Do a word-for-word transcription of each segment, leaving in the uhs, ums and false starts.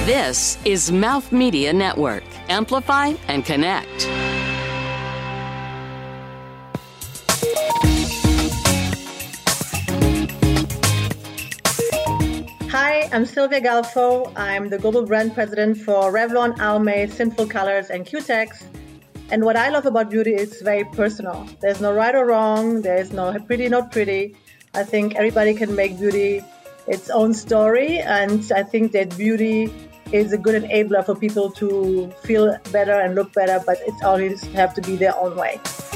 This is Mouth Media Network. Amplify and connect. Hi, I'm Sylvia Galfo. I'm the Global Brand President for Revlon, Almay, Sinful Colors, and Cutex. And what I love about beauty is it's very personal. There's no right or wrong. There's no pretty, not pretty. I think everybody can make beauty its own story. And I think that beauty is a good enabler for people to feel better and look better, but it's always have to be their own way.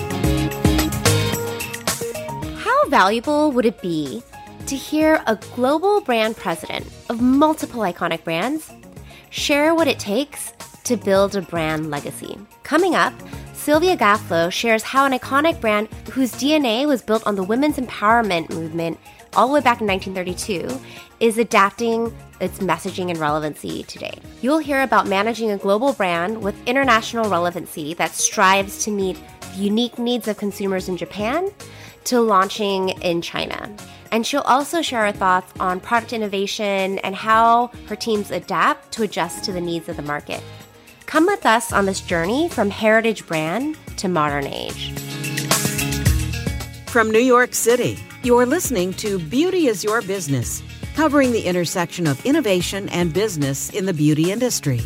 How valuable would it be to hear a global brand president of multiple iconic brands share what it takes to build a brand legacy? Coming up, Sylvia Galfo shares how an iconic brand whose D N A was built on the women's empowerment movement all the way back in nineteen thirty-two is adapting its messaging and relevancy today. You'll hear about managing a global brand with international relevancy that strives to meet the unique needs of consumers in Japan to launching in China. And she'll also share her thoughts on product innovation and how her teams adapt to adjust to the needs of the market. Come with us on this journey from heritage brand to modern age. From New York City, you're listening to Beauty is Your Business, covering the intersection of innovation and business in the beauty industry.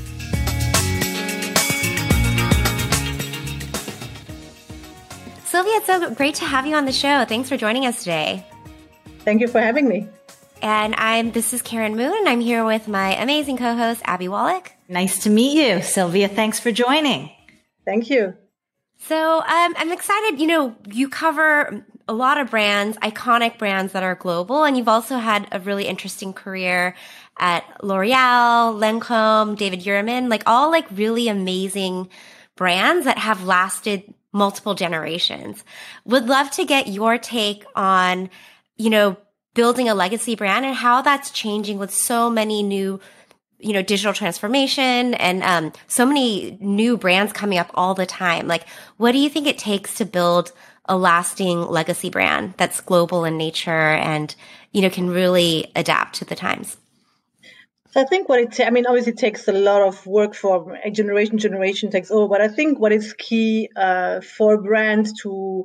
Sylvia, it's so great to have you on the show. Thanks for joining us today. Thank you for having me. And I'm this is Karen Moon, and I'm here with my amazing co-host, Abby Wallach. Nice to meet you, Sylvia. Thanks for joining. Thank you. So um, I'm excited. You know, you cover a lot of brands, iconic brands that are global, and you've also had a really interesting career at L'Oreal, Lancome, David Yurman, like all like really amazing brands that have lasted multiple generations. Would love to get your take on, you know, building a legacy brand and how that's changing with so many new, you know, digital transformation and um, so many new brands coming up all the time. Like, what do you think it takes to build a lasting legacy brand that's global in nature and, you know, can really adapt to the times? So I think what it, ta- I mean, obviously it takes a lot of work for a generation, generation takes over, but I think what is key uh, for brands to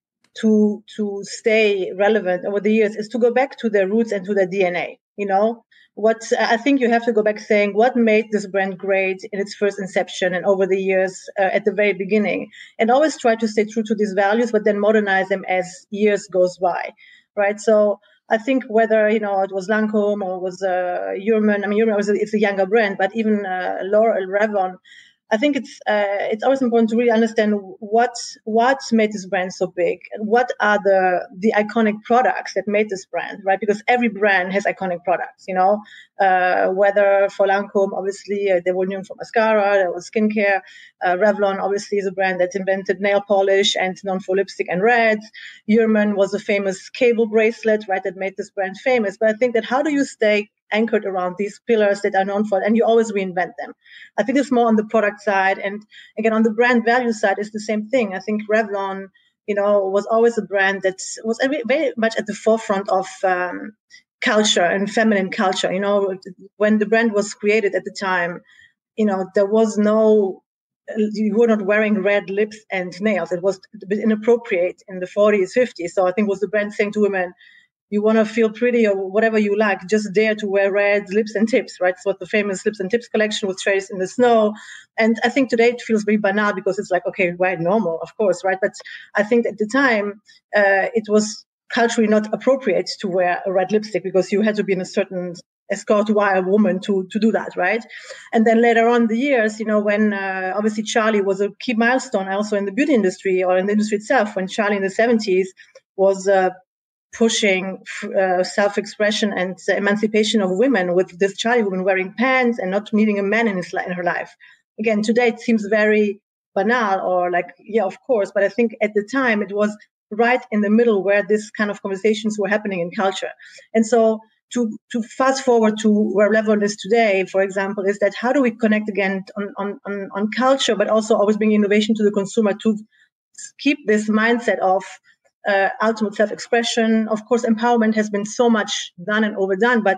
to to stay relevant over the years is to go back to their roots and to their D N A. You know, what I think you have to go back saying what made this brand great in its first inception and over the years uh, at the very beginning, and always try to stay true to these values, but then modernize them as years goes by, right? So I think whether, you know, it was Lancome or it was uh, Yurman, I mean, Yurman was a, it's a younger brand, but even uh, L'Oreal, Revlon, I think it's uh, it's always important to really understand what what made this brand so big and what are the the iconic products that made this brand, right? Because every brand has iconic products, you know. Uh, whether for Lancome, obviously uh, they were known for mascara, there was skincare. Uh, Revlon obviously is a brand that invented nail polish and known for lipstick and reds. Yurman was a famous cable bracelet, right, that made this brand famous. But I think that how do you stay anchored around these pillars that are known for, and you always reinvent them. I think it's more on the product side, and again on the brand value side is the same thing. I think Revlon, you know, was always a brand that was very much at the forefront of um, culture and feminine culture. You know, when the brand was created at the time, you know, there was no, you were not wearing red lips and nails. It was a bit inappropriate in the forties, fifties. So I think it was the brand saying to women, you want to feel pretty or whatever you like, just dare to wear red lips and tips, right? It's what the famous Lips and Tips collection was traced in the snow. And I think today it feels very banal because it's like, okay, right, normal, of course, right? But I think at the time, uh, it was culturally not appropriate to wear a red lipstick because you had to be in a certain escort wire woman to, to do that, right? And then later on the years, you know, when uh, obviously Charlie was a key milestone also in the beauty industry or in the industry itself, when Charlie in the seventies was uh, pushing uh, self-expression and uh, emancipation of women with this Charlie woman wearing pants and not needing a man in, his li- in her life. Again, today it seems very banal or like, yeah, of course. But I think at the time it was right in the middle where this kind of conversations were happening in culture. And so to, to fast forward to where Revlon is today, for example, is that how do we connect again on, on, on, on culture, but also always bring innovation to the consumer to keep this mindset of Uh, ultimate self-expression. Of course, empowerment has been so much done and overdone, but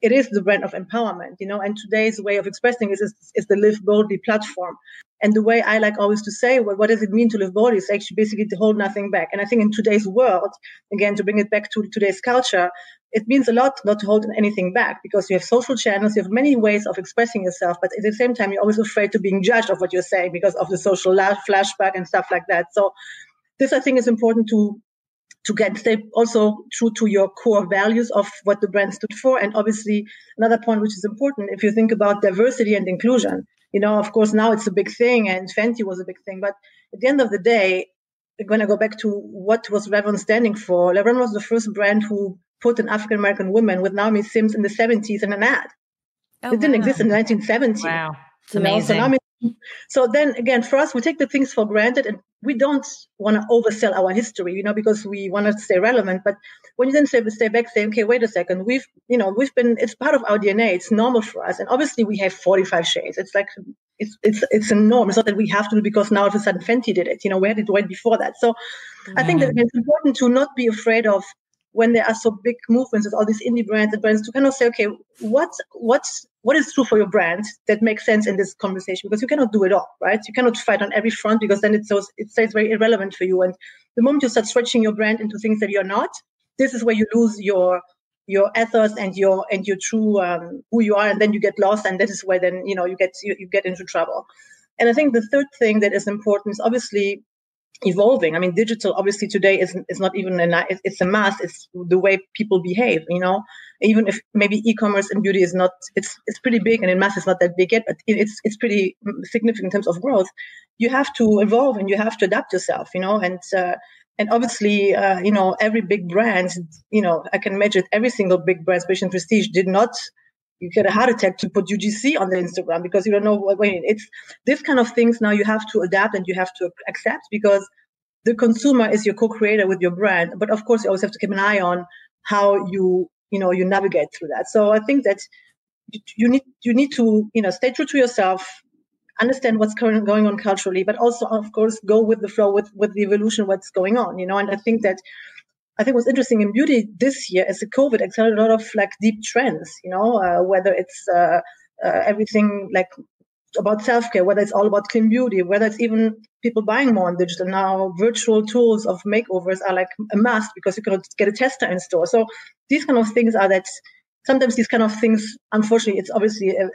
it is the brand of empowerment, you know, and today's way of expressing it is, is the Live Boldly platform. And the way I like always to say, well, what does it mean to live boldly? It's actually basically to hold nothing back. And I think in today's world, again, to bring it back to today's culture, it means a lot not to hold anything back, because you have social channels, you have many ways of expressing yourself, but at the same time, you're always afraid to being judged of what you're saying because of the social flashback and stuff like that. So this, I think, is important to to get stay also true to your core values of what the brand stood for. And obviously, another point which is important, if you think about diversity and inclusion, you know, of course, now it's a big thing, and Fenty was a big thing. But at the end of the day, we're going to go back to what was Revlon standing for. Revlon was the first brand who put an African-American woman with Naomi Sims in the seventies in an ad. Oh, it didn't wow. exist in nineteen seventy. Wow. It's you know? amazing. So, Naomi, so then again, for us, we take the things for granted, and we don't want to oversell our history, you know, because we want to stay relevant. But when you then stay, stay back, say, okay, wait a second, we've, you know, we've been, it's part of our D N A. It's normal for us. And obviously we have forty-five shades. It's like, it's, it's, it's a norm. It's not that we have to do because now all of a sudden Fenty did it. You know, we had it right before that. So mm-hmm. I think that it's important to not be afraid of, when there are so big movements with all these indie brands and brands, to kind of say, okay, what's, what's, what is true for your brand that makes sense in this conversation? Because you cannot do it all, right? You cannot fight on every front, because then it so it stays very irrelevant for you. And the moment you start stretching your brand into things that you're not, this is where you lose your your ethos and your and your true um, who you are, and then you get lost, and this is where then you know you get you, you get into trouble. And I think the third thing that is important is obviously evolving. I mean, digital obviously today is is not even a it's a mass. It's the way people behave. You know, even if maybe e-commerce and beauty is not, it's it's pretty big, and in mass it's not that big yet, but it's it's pretty significant in terms of growth. You have to evolve and you have to adapt yourself. You know, and uh, and obviously, uh, you know, every big brand, you know, I can imagine every single big brand, especially in prestige, did not. You get a heart attack to put U G C on the Instagram because you don't know what. Wait, it's this kind of things now you have to adapt and you have to accept, because the consumer is your co-creator with your brand. But of course, you always have to keep an eye on how you, you know, you navigate through that. So I think that you need you need to, you know, stay true to yourself, understand what's currently going on culturally, but also, of course, go with the flow with with the evolution, what's going on, you know. And I think that. I think what's interesting in beauty this year is the COVID accelerated a lot of like deep trends, you know, uh, whether it's uh, uh, everything like about self-care, whether it's all about clean beauty, whether it's even people buying more on digital now. Virtual tools of makeovers are like a must because you cannot get a tester in store. So these kind of things are that sometimes these kind of things, unfortunately, it's obviously uh,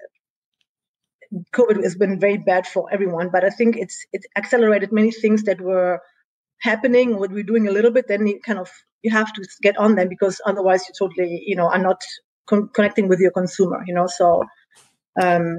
COVID has been very bad for everyone, but I think it's it accelerated many things that were happening, what we're doing a little bit, then you kind of you have to get on them, because otherwise you totally, you know, are not con- connecting with your consumer, you know. So, um,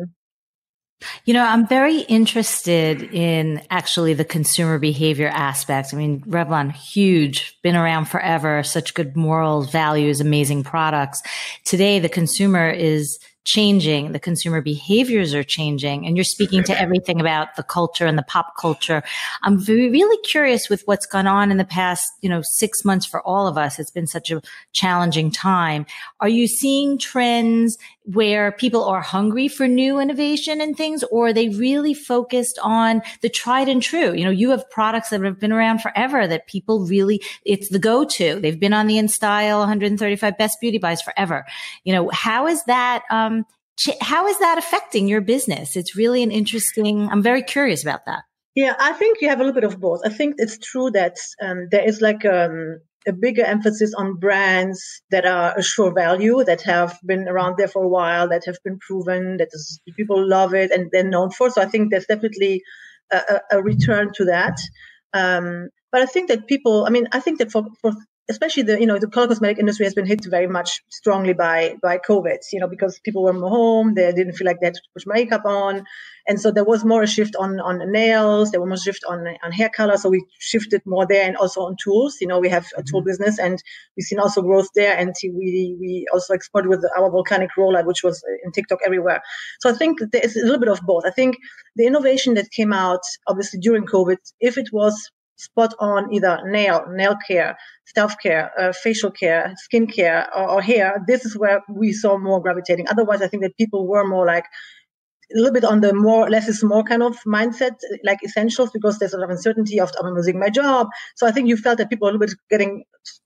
you know, I'm very interested in actually the consumer behavior aspect. I mean, Revlon, huge, been around forever, such good morals, values, amazing products. Today, the consumer is changing. The consumer behaviors are changing, and you're speaking to everything about the culture and the pop culture. I'm really curious with what's gone on in the past, you know, six months for all of us. It's been such a challenging time. Are you seeing trends where people are hungry for new innovation and things, or are they really focused on the tried and true? You know, you have products that have been around forever that people really, it's the go-to. They've been on the InStyle one hundred thirty-five best beauty buys forever. You know, how is that, um, how is that affecting your business? It's really an interesting, I'm very curious about that. Yeah, I think you have a little bit of both. I think it's true that um, there is like um, a bigger emphasis on brands that are a sure value, that have been around there for a while, that have been proven, that is, people love it and they're known for. So I think there's definitely a, a return to that. Um, but I think that people, I mean, I think that for, for especially the, you know, the color cosmetic industry has been hit very much strongly by, by COVID, you know, because people were more home, they didn't feel like they had to put makeup on. And so there was more a shift on, on nails, there was more a shift on, on hair color. So we shifted more there, and also on tools. You know, we have a tool business, and we've seen also growth there. And we, we also exported with our volcanic roller, which was in TikTok everywhere. So I think there is a little bit of both. I think the innovation that came out, obviously during COVID, if it was spot on either nail, nail care, self-care, uh, facial care, skin care, or, or hair, this is where we saw more gravitating. Otherwise, I think that people were more like a little bit on the more, less is more kind of mindset, like essentials, because there's a lot of uncertainty of, I'm losing my job. So I think you felt that people are a little bit getting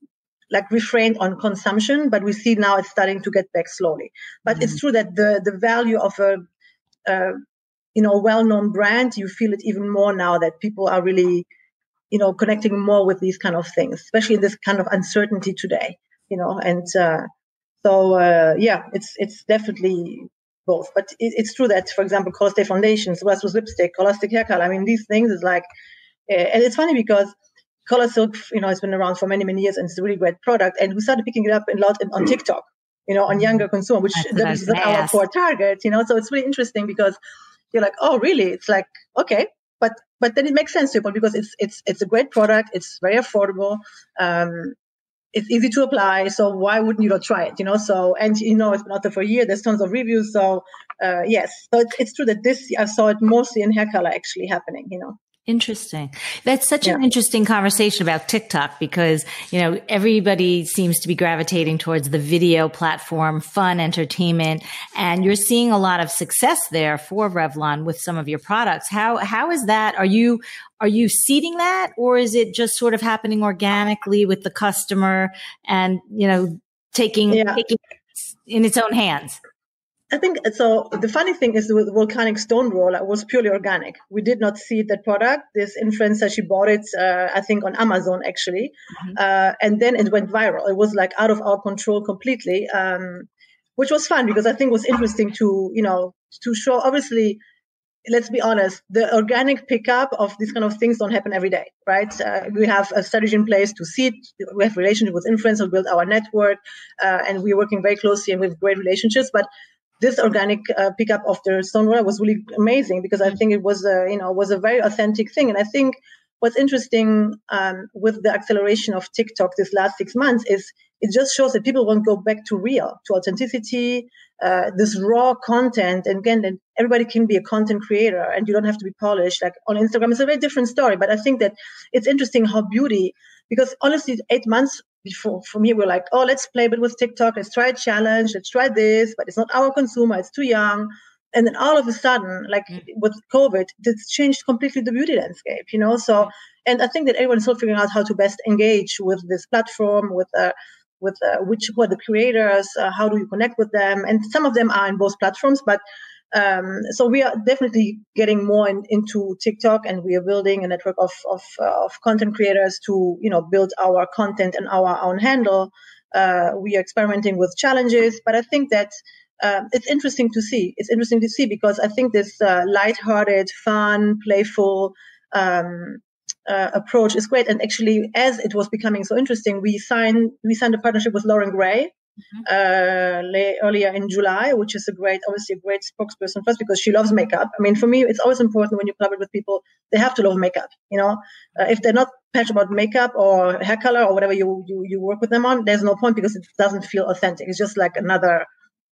like refrained on consumption, but we see now it's starting to get back slowly. But mm-hmm. it's true that the the value of a, uh, you know, well-known brand, you feel it even more now that people are really, you know, connecting more with these kind of things, especially in this kind of uncertainty today, you know, and uh, so, uh, yeah, it's it's definitely both. But it, it's true that, for example, Color Stay foundations, Westwood lipstick, Holistic hair color, I mean, these things is like, uh, and it's funny because Color Silk, you know, has been around for many, many years and it's a really great product. And we started picking it up a lot on TikTok, you know, on younger consumer, which that is not our core target, you know. So it's really interesting because you're like, oh, really? It's like, okay. But but then it makes sense to people because it's it's it's a great product. It's very affordable. Um, it's easy to apply. So why wouldn't you not try it? You know. So and you know it's been out there for a year. There's tons of reviews. So uh, yes. So it's it's true that this I saw it mostly in hair color actually happening. You know. Interesting. That's such yeah. an interesting conversation about TikTok because, you know, everybody seems to be gravitating towards the video platform, fun entertainment, and you're seeing a lot of success there for Revlon with some of your products. How, how is that? Are you, are you seeding that or is it just sort of happening organically with the customer and, you know, taking, yeah. taking it in its own hands? I think so. The funny thing is with Volcanic Stone Roller it was purely organic. We did not seed that product. This influencer, she bought it, uh, I think, on Amazon actually, mm-hmm. uh, and then it went viral. It was like out of our control completely, um, which was fun because I think it was interesting to, you know, to show. Obviously, let's be honest, the organic pickup of these kind of things don't happen every day, right? Uh, we have a strategy in place to seed. We have relationship with influencers, build our network, uh, and we're working very closely and with great relationships, but. This organic uh, pickup of the Stone Roller was really amazing because I think it was a, you know, was a very authentic thing. And I think what's interesting um, with the acceleration of TikTok this last six months is it just shows that people won't go back to real, to authenticity, uh, this raw content. And again, everybody can be a content creator and you don't have to be polished. Like on Instagram, it's a very different story. But I think that it's interesting how beauty, because honestly, eight months before, for me, we're like, oh, let's play a bit with TikTok. Let's try a challenge. Let's try this, but it's not our consumer. It's too young. And then all of a sudden, like mm. with COVID, it's changed completely the beauty landscape, you know? So, and I think that everyone's still figuring out how to best engage with this platform, with, uh, with uh, which, who are the creators, uh, how do you connect with them? And some of them are in both platforms, but Um, so we are definitely getting more in, into TikTok, and we are building a network of of, uh, of content creators to, you know, build our content and our own handle. Uh, we are experimenting with challenges, but I think that uh, it's interesting to see. It's interesting to see because I think this uh, lighthearted, fun, playful um, uh, approach is great. And actually, as it was becoming so interesting, we signed we signed a partnership with Lauren Gray. Mm-hmm. Uh, lay, earlier in July, which is a great, obviously a great spokesperson for us because she loves makeup. I mean, for me, it's always important when you collaborate with people, they have to love makeup. You know, uh, if they're not passionate about makeup or hair color or whatever you, you you work with them on, there's no point because it doesn't feel authentic. It's just like another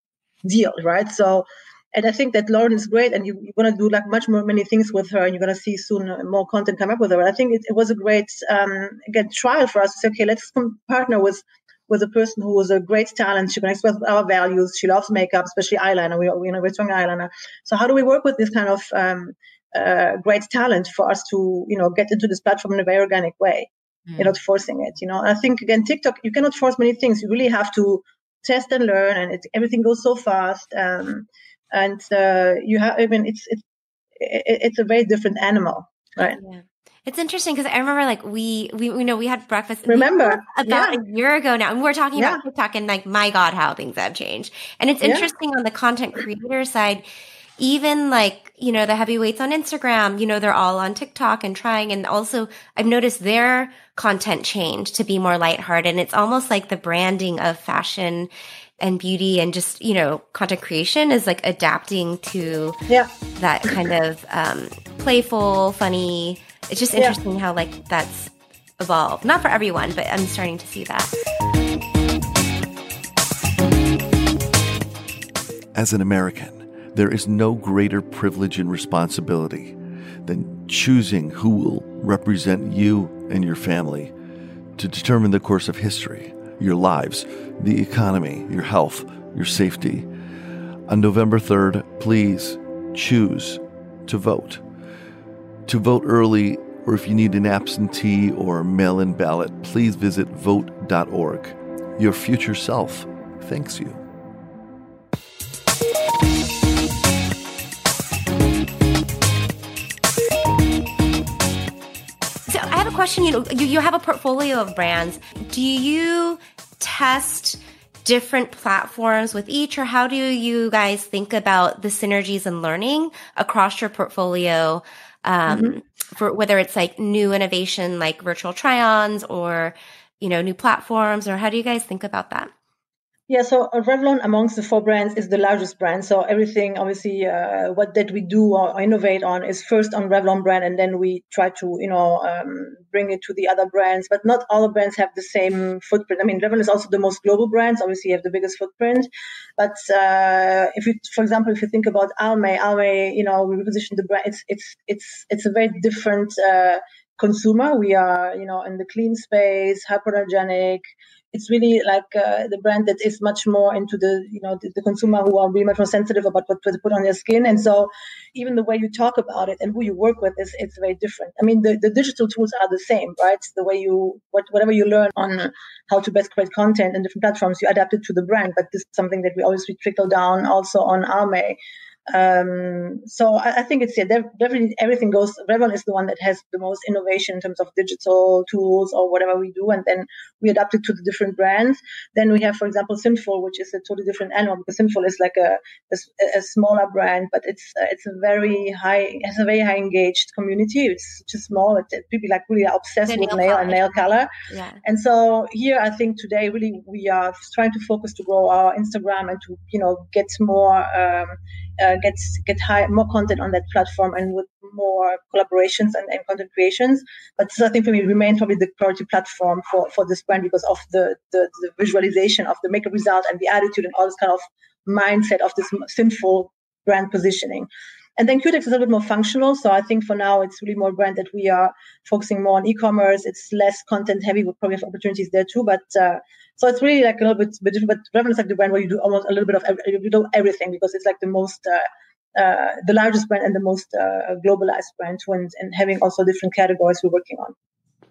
deal, right? So, and I think that Lauren is great, and you, you're going to do like much more many things with her, and you're going to see soon more content come up with her. And I think it, it was a great um, again trial for us to say, okay, let's partner with. with a person who is a great talent. She connects with our values. She loves makeup, especially eyeliner. We, we you know, we're strong eyeliner. So how do we work with this kind of um, uh, great talent for us to, you know, get into this platform in a very organic way? Mm. You're not forcing it, you know. I think, again, TikTok, you cannot force many things. You really have to test and learn, and it, everything goes so fast. Um, and uh, you have, I mean, it's, it's, it's a very different animal, right? Yeah. It's interesting because I remember like we, we, you know, we had breakfast remember about yeah. a year ago now, and we were talking yeah. about TikTok and like, my God, how things have changed. And it's interesting yeah. on the content creator side, even like, you know, the heavyweights on Instagram, you know, they're all on TikTok and trying. And also I've noticed their content change to be more lighthearted. And it's almost like the branding of fashion and beauty and just, you know, content creation is like adapting to yeah. that kind of um, playful, funny. It's just interesting yeah. how like that's evolved. Not for everyone, but I'm starting to see that. As an American, there is no greater privilege and responsibility than choosing who will represent you and your family to determine the course of history, your lives, the economy, your health, your safety. On November third, please choose to vote. To vote early Or if you need an absentee or mail-in ballot, please visit vote dot org. Your future self thanks you. So I have a question. You know, you, you have a portfolio of brands. Do you test different platforms with each, or how do you guys think about the synergies and learning across your portfolio? Um, mm-hmm. For whether it's like new innovation, like virtual try-ons, or, you know, new platforms, or how do you guys think about that? Yeah, so uh, Revlon amongst the four brands is the largest brand. So everything, obviously, uh, what that we do or innovate on is first on Revlon brand, and then we try to, you know, um, bring it to the other brands. But not all the brands have the same footprint. I mean, Revlon is also the most global brands. Obviously, you have the biggest footprint. But uh, if you, for example, if you think about Almay, Almay, you know, we reposition the brand. It's it's it's it's a very different uh, consumer. We are, you know, in the clean space, hypoallergenic. It's really like uh, the brand that is much more into the, you know, the, the consumer who are really much more sensitive about what to put on their skin. And so even the way you talk about it and who you work with is it's very different. I mean, the, the digital tools are the same, right? The way you, what, whatever you learn on how to best create content in different platforms, you adapt it to the brand. But this is something that we always trickle down also on Almay. Um, so I, I think it's yeah, definitely everything goes. Revlon is the one that has the most innovation in terms of digital tools or whatever we do, and then we adapt it to the different brands. Then we have, for example, Sinful, which is a totally different animal, because Sinful is like a a, a smaller brand, but it's uh, it's a very high, it has a very high engaged community. It's just small. It's, it's people like really are obsessed with nail and nail color. Yeah. And so here, I think today really we are trying to focus to grow our Instagram and to, you know, get more. Um, Uh, get get high, more content on that platform and with more collaborations and, and content creations. But so I think for me, remain probably the priority platform for, for this brand because of the, the, the visualization of the makeup result and the attitude and all this kind of mindset of this Sinful brand positioning. And then Cutex is a little bit more functional. So I think for now, it's really more brand that we are focusing more on e-commerce. It's less content heavy. We'll probably have opportunities there too. But uh, so it's really like a little bit, bit different. But Revlon is like the brand where you do almost a little bit of you do everything because it's like the most, uh, uh, the largest brand and the most uh, globalized brand too, and, and having also different categories we're working on.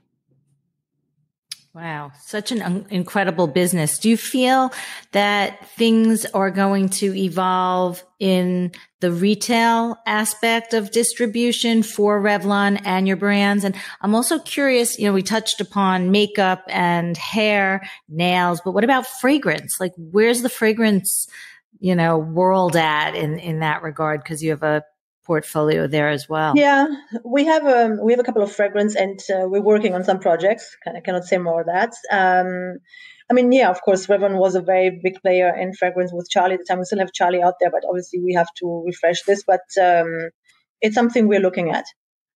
Wow, such an un- incredible business. Do you feel that things are going to evolve in the retail aspect of distribution for Revlon and your brands? And I'm also curious, you know, we touched upon makeup and hair, nails, but what about fragrance? Like, where's the fragrance, you know, world at in, in that regard? Because you have a portfolio there as well. Yeah, we have um, we have a couple of fragrance, and uh, we're working on some projects. I cannot say more of that. Um, I mean, yeah, of course, Revlon was a very big player in fragrance with Charlie at the time. We still have Charlie out there, but obviously we have to refresh this. But um, it's something we're looking at.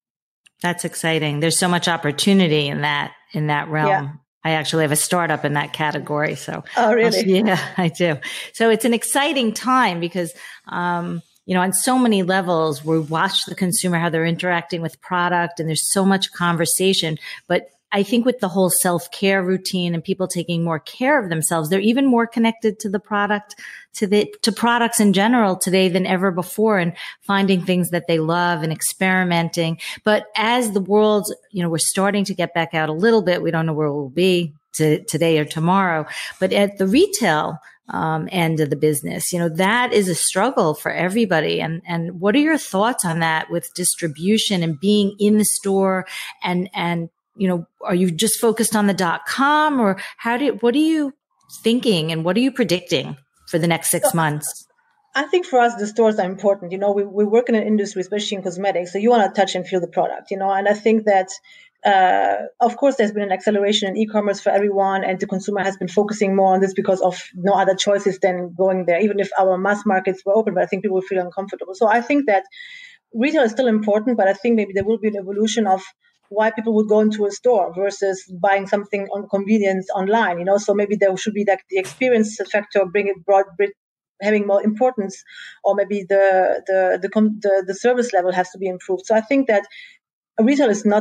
That's exciting. There's so much opportunity in that in that realm. Yeah. I actually have a startup in that category. So, oh, really? Yeah, I do. So it's an exciting time because. Um, You know, on so many levels, we watch the consumer, how they're interacting with product, and there's so much conversation. But I think with the whole self-care routine and people taking more care of themselves, they're even more connected to the product, to the, to products in general today than ever before, and finding things that they love and experimenting. But as the world, you know, we're starting to get back out a little bit. We don't know where we'll be to, today or tomorrow, but at the retail um, end of the business, you know, that is a struggle for everybody. And, and what are your thoughts on that with distribution and being in the store and, and, you know, are you just focused on the dot com, or how do, what are you thinking and what are you predicting for the next six months? I think for us, the stores are important. You know, we, we work in an industry, especially in cosmetics, so you want to touch and feel the product, you know, and I think that, uh, of course, there's been an acceleration in e-commerce for everyone, and the consumer has been focusing more on this because of no other choices than going there, even if our mass markets were open, but I think people feel uncomfortable. So I think that retail is still important, but I think maybe there will be an evolution of why people would go into a store versus buying something on convenience online, you know, so maybe there should be like the experience factor, bring it broad, having more importance, or maybe the, the the the the service level has to be improved. So I think that retail is not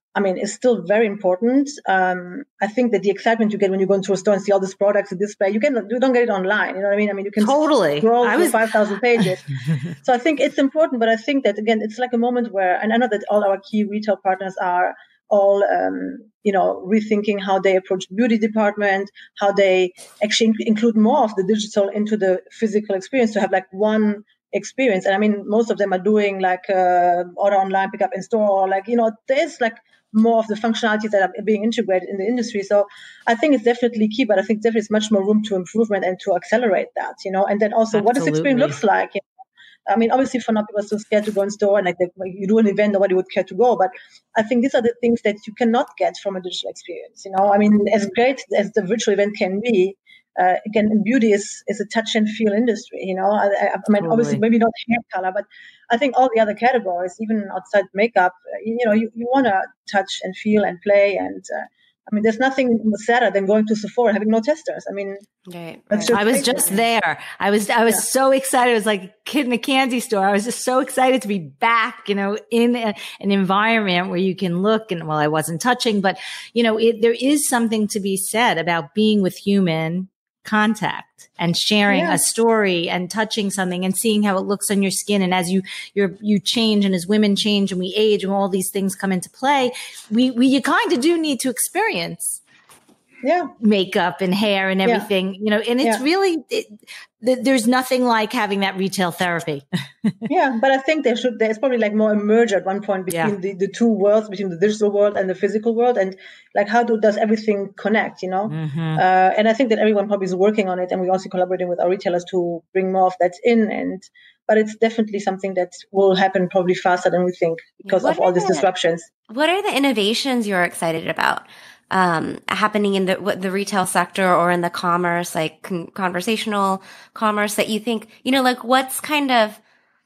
I mean, is still very important. Um, I think that the excitement you get when you go into a store and see all these products and display, you can you don't get it online. You know what I mean? I mean, you can totally scroll I through was... five thousand pages. So I think it's important, but I think that again, it's like a moment where, and I know that all our key retail partners are all, um, you know, rethinking how they approach the beauty department, how they actually include more of the digital into the physical experience to have like one experience. And I mean, most of them are doing like uh, order online, pick up in store, or like, you know, there's like more of the functionalities that are being integrated in the industry. So I think it's definitely key, but I think definitely there's much more room to improvement and to accelerate that, you know, and then also Absolutely. What this experience looks like. You know? I mean, obviously for now people are so scared to go in store and like they, you do an event, nobody would care to go. But I think these are the things that you cannot get from a digital experience. You know, I mean, as great as the virtual event can be, Uh, again, beauty is, is a touch and feel industry, you know. I, I, I mean, totally. Obviously, maybe not hair color, but I think all the other categories, even outside makeup, you, you know, you, you want to touch and feel and play. And uh, I mean, there's nothing sadder than going to Sephora and having no testers. I mean, right, right. I was just there. I was, I was yeah. so excited. It was like a kid in a candy store. I was just so excited to be back, you know, in a, an environment where you can look. And well, I wasn't touching, but you know, it, there is something to be said about being with human contact and sharing yeah. a story and touching something and seeing how it looks on your skin. And as you, you you change and as women change and we age and all these things come into play, we, we you kind of do need to experience yeah. makeup and hair and everything, yeah. you know, and it's yeah. really, it, th- there's nothing like having that retail therapy. Yeah. But I think there should, there's probably like more a merge at one point between yeah. the, the two worlds, between the digital world and the physical world. And like, how do, does everything connect, you know? Mm-hmm. Uh, and I think that everyone probably is working on it. And we're also collaborating with our retailers to bring more of that in. And, but it's definitely something that will happen probably faster than we think because what of all these the, disruptions. What are the innovations you're excited about? Um, happening in the the retail sector or in the commerce, like con- conversational commerce that you think, you know, like what's kind of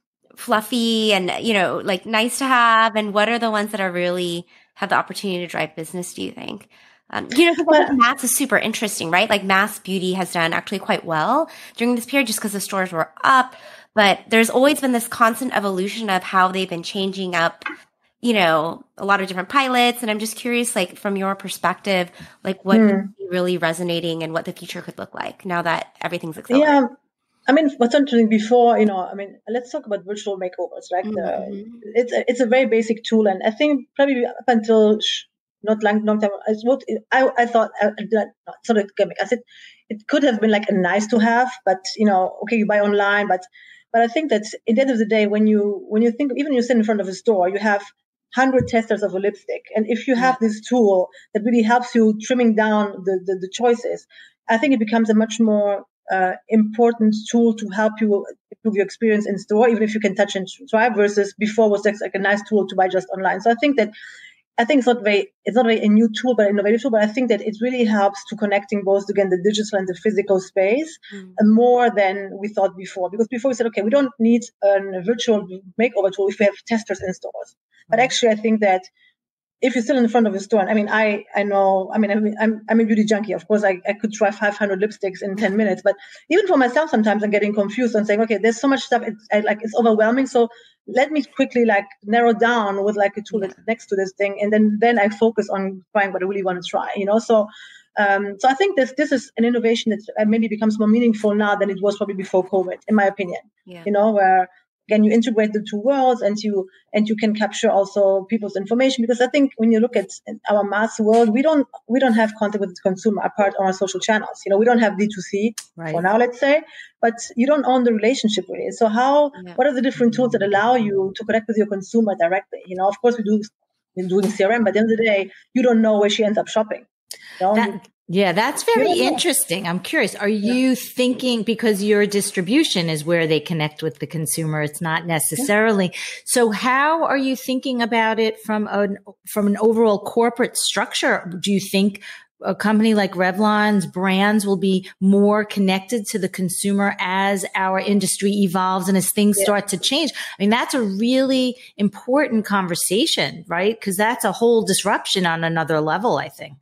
fluffy and, you know, like nice to have, and what are the ones that are really have the opportunity to drive business, do you think? Um, you know, because mass is super interesting, right? Like mass beauty has done actually quite well during this period just because the stores were up, but there's always been this constant evolution of how they've been changing up, you know, a lot of different pilots. And I'm just curious, like from your perspective, like what mm. is really resonating and what the future could look like now that everything's accelerating. Yeah. I mean, what's interesting before, you know, I mean, let's talk about virtual makeovers, right? Mm-hmm. The, it's, a, it's a very basic tool. And I think probably up until sh- not long, long time, I, I, I thought, I, I, sort of, I said, it could have been like a nice to have, but, you know, okay, you buy online, but, but I think that at the end of the day, when you, when you think, even when you sit in front of a store, you have one hundred testers of a lipstick. And if you have this tool that really helps you trimming down the, the, the choices, I think it becomes a much more uh, important tool to help you improve your experience in store, even if you can touch and try, versus before was just like a nice tool to buy just online. So I think that I think it's not very, it's not very a new tool, but an innovative tool, but I think that it really helps to connecting both, again, the digital and the physical space mm. more than we thought before. Because before we said, okay, we don't need a virtual makeover tool if we have testers in stores. But actually, I think that if you're still in front of a store, I mean, I, I know, I mean, I'm, I'm, I'm a beauty junkie. Of course, I, I could try five hundred lipsticks in ten minutes, but even for myself, sometimes I'm getting confused and saying, okay, there's so much stuff. It's I, like, it's overwhelming. So let me quickly like narrow down with like a tool that's next to this thing. And then, then I focus on trying what I really want to try, you know? So, um, so I think this, this is an innovation that maybe becomes more meaningful now than it was probably before COVID, in my opinion, yeah. you know, where, again, you integrate the two worlds and you and you can capture also people's information, because I think when you look at our mass world, we don't we don't have contact with the consumer apart from our social channels. You know, we don't have D two C right. for now, let's say, but you don't own the relationship really. So how yeah. what are the different tools that allow you to connect with your consumer directly? You know, of course we do we're doing C R M, but at the end of the day, you don't know where she ends up shopping. You know? That- Yeah, that's very yeah. interesting. I'm curious. Are yeah. you thinking, because your distribution is where they connect with the consumer, it's not necessarily. Yeah. So how are you thinking about it from an, from an overall corporate structure? Do you think a company like Revlon's brands will be more connected to the consumer as our industry evolves and as things yeah. start to change? I mean, that's a really important conversation, right? Because that's a whole disruption on another level, I think.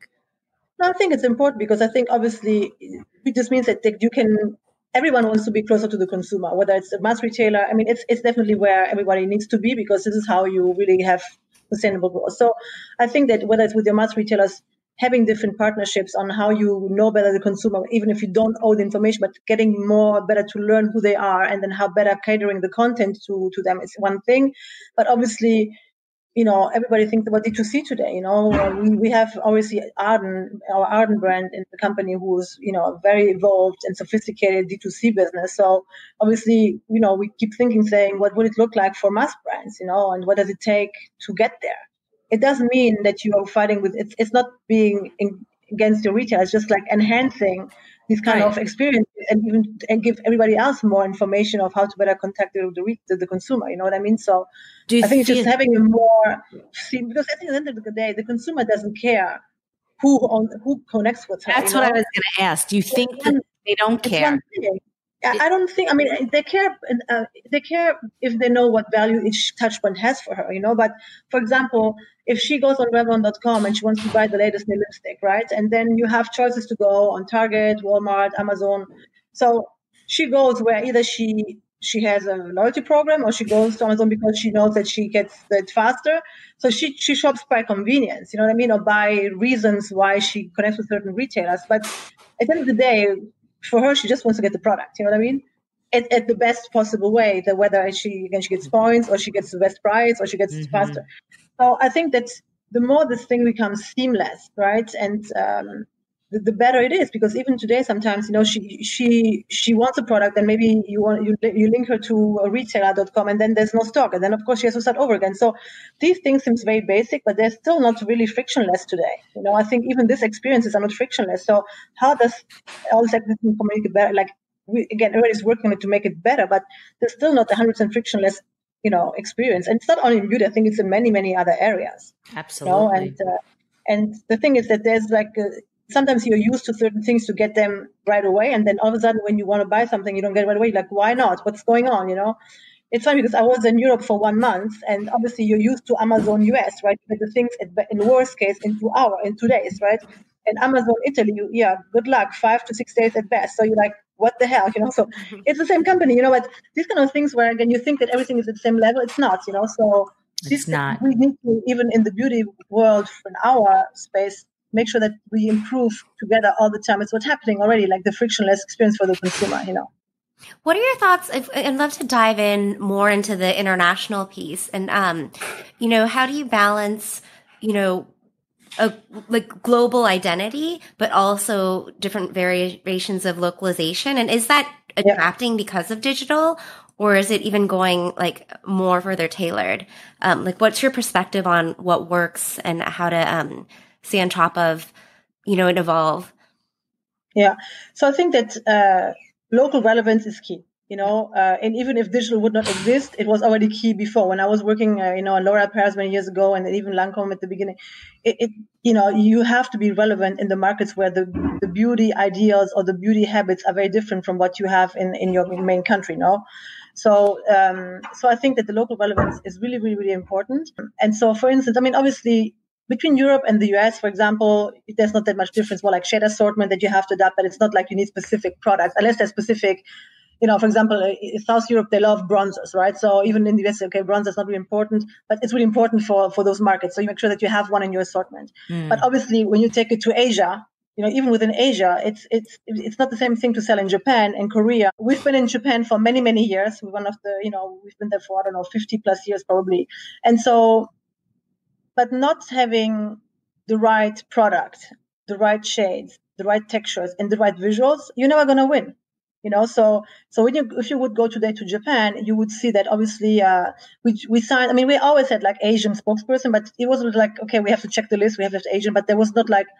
I think it's important because I think obviously it just means that you can, everyone wants to be closer to the consumer, whether it's a mass retailer. I mean, it's it's definitely where everybody needs to be, because this is how you really have sustainable growth. So I think that whether it's with your mass retailers, having different partnerships on how you know better the consumer, even if you don't owe the information, but getting more better to learn who they are and then how better catering the content to, to them is one thing. But obviously, you know, everybody thinks about D two C today. You know, we, we have obviously Arden, our Arden brand in the company, who's, you know, a very evolved and sophisticated D two C business. So obviously, you know, we keep thinking, saying, what would it look like for mass brands, you know, and what does it take to get there? It doesn't mean that you are fighting with, it's, it's not being in, against your retail. It's just like enhancing these kind right. of experiences and even and give everybody else more information of how to better contact the, the, the consumer. You know what I mean? So I think it's just having a more, because at the end of the day, the consumer doesn't care who on, who connects with her. That's you know? what I was going to ask. Do you think it's that one, they don't care? I don't think, I mean, they care, uh, they care if they know what value each touch point has for her, you know, but for example, if she goes on Revlon dot com and she wants to buy the latest new lipstick, right? And then you have choices to go on Target, Walmart, Amazon. So she goes where either she, she has a loyalty program or she goes to Amazon because she knows that she gets it faster. So she, she shops by convenience, you know what I mean? Or by reasons why she connects with certain retailers. But at the end of the day, for her, she just wants to get the product. You know what I mean? At, at the best possible way. That whether she again she gets points or she gets the best price or she gets mm-hmm. faster. So I think that the more this thing becomes seamless, right, and um, the, the better it is. Because even today, sometimes you know she she she wants a product, and maybe you want you you link her to a retailer dot com, and then there's no stock, and then of course she has to start over again. So these things seems very basic, but they're still not really frictionless today. You know, I think even these experiences are not frictionless. So how does all this existing communicate better? Like we, again, everybody's working on it to make it better, but there's still not one hundred percent frictionless, you know, experience. And it's not only in beauty. I think it's in many many other areas. Absolutely. You know? And uh, and the thing is that there's like. A, Sometimes you're used to certain things to get them right away. And then all of a sudden, when you want to buy something, you don't get it right away. Like, why not? What's going on? You know, it's funny because I was in Europe for one month and obviously you're used to Amazon U S, right? But the things in the worst case in two hours, in two days, right? And Amazon Italy, yeah, good luck, five to six days at best. So you're like, what the hell? You know, so it's the same company, you know, but these kind of things where again, you think that everything is at the same level. It's not, you know, so it's not. We need to, even in the beauty world, in our space, make sure that we improve together all the time. It's what's happening already, like the frictionless experience for the consumer, you know. What are your thoughts? I'd love to dive in more into the international piece. And, um, you know, how do you balance, you know, a like global identity, but also different variations of localization? And is that adapting yeah. because of digital? Or is it even going like more further tailored? Um, like, what's your perspective on what works and how to um, stay on top of, you know, and evolve? Yeah. So I think that uh, local relevance is key, you know, uh, and even if digital would not exist, it was already key before. When I was working, uh, you know, in L'Oréal Paris many years ago, and even Lancôme at the beginning, it, it, you know, you have to be relevant in the markets where the, the beauty ideals or the beauty habits are very different from what you have in, in your main country, no? So, um, so I think that the local relevance is really, really, really important. And so, for instance, I mean, obviously, between Europe and the U S, for example, there's not that much difference. More like shade assortment that you have to adapt, but it's not like you need specific products, unless they're specific. You know, for example, in South Europe, they love bronzers, right? So even in the U S, okay, bronzer is not really important, but it's really important for, for those markets. So you make sure that you have one in your assortment. Mm. But obviously, when you take it to Asia, you know, even within Asia, it's it's it's not the same thing to sell in Japan and Korea. We've been in Japan for many, many years. We're one of the, you know, we've been there for, I don't know, fifty plus years probably. And so, but not having the right product, the right shades, the right textures, and the right visuals, you're never going to win. You know, so so when you, if you would go today to Japan, you would see that obviously uh, we we signed. I mean, we always had like Asian spokesperson, but it wasn't like, okay, we have to check the list, we have to have Asian, but there was not like,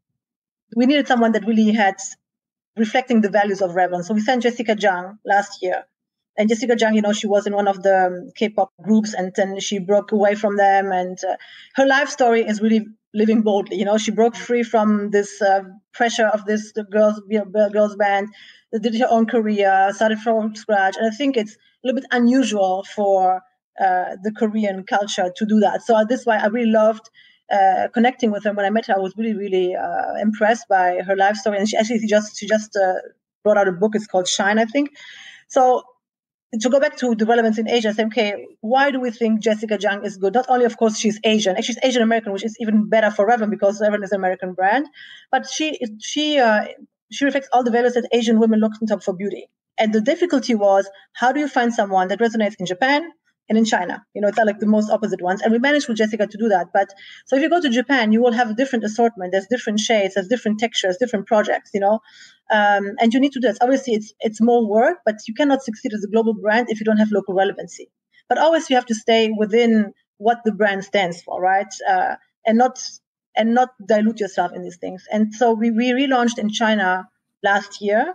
we needed someone that really had reflecting the values of Revlon. So we sent Jessica Jung last year. And Jessica Jung, you know, she was in one of the K-pop groups and then she broke away from them. And uh, her life story is really living boldly. You know, she broke free from this uh, pressure of this the girls, you know, girls band, did her own career, started from scratch. And I think it's a little bit unusual for uh, the Korean culture to do that. So this is why I really loved Uh, connecting with her. When I met her, I was really, really uh, impressed by her life story. And she actually she just she just uh, brought out a book. It's called Shine, I think. So to go back to the relevance in Asia, say, okay, why do we think Jessica Jung is good? Not only, of course, she's Asian, actually she's Asian American, which is even better for Revlon because Revlon is an American brand, but she she uh, she reflects all the values that Asian women look into for beauty. And the difficulty was, how do you find someone that resonates in Japan and in China? You know, it's not like the most opposite ones. And we managed with Jessica to do that. But so if you go to Japan, you will have a different assortment. There's different shades, there's different textures, different projects, you know. Um, and you need to do this. Obviously, it's it's more work, but you cannot succeed as a global brand if you don't have local relevancy. But always you have to stay within what the brand stands for, right? Uh, and not and not dilute yourself in these things. And so we, we relaunched in China last year.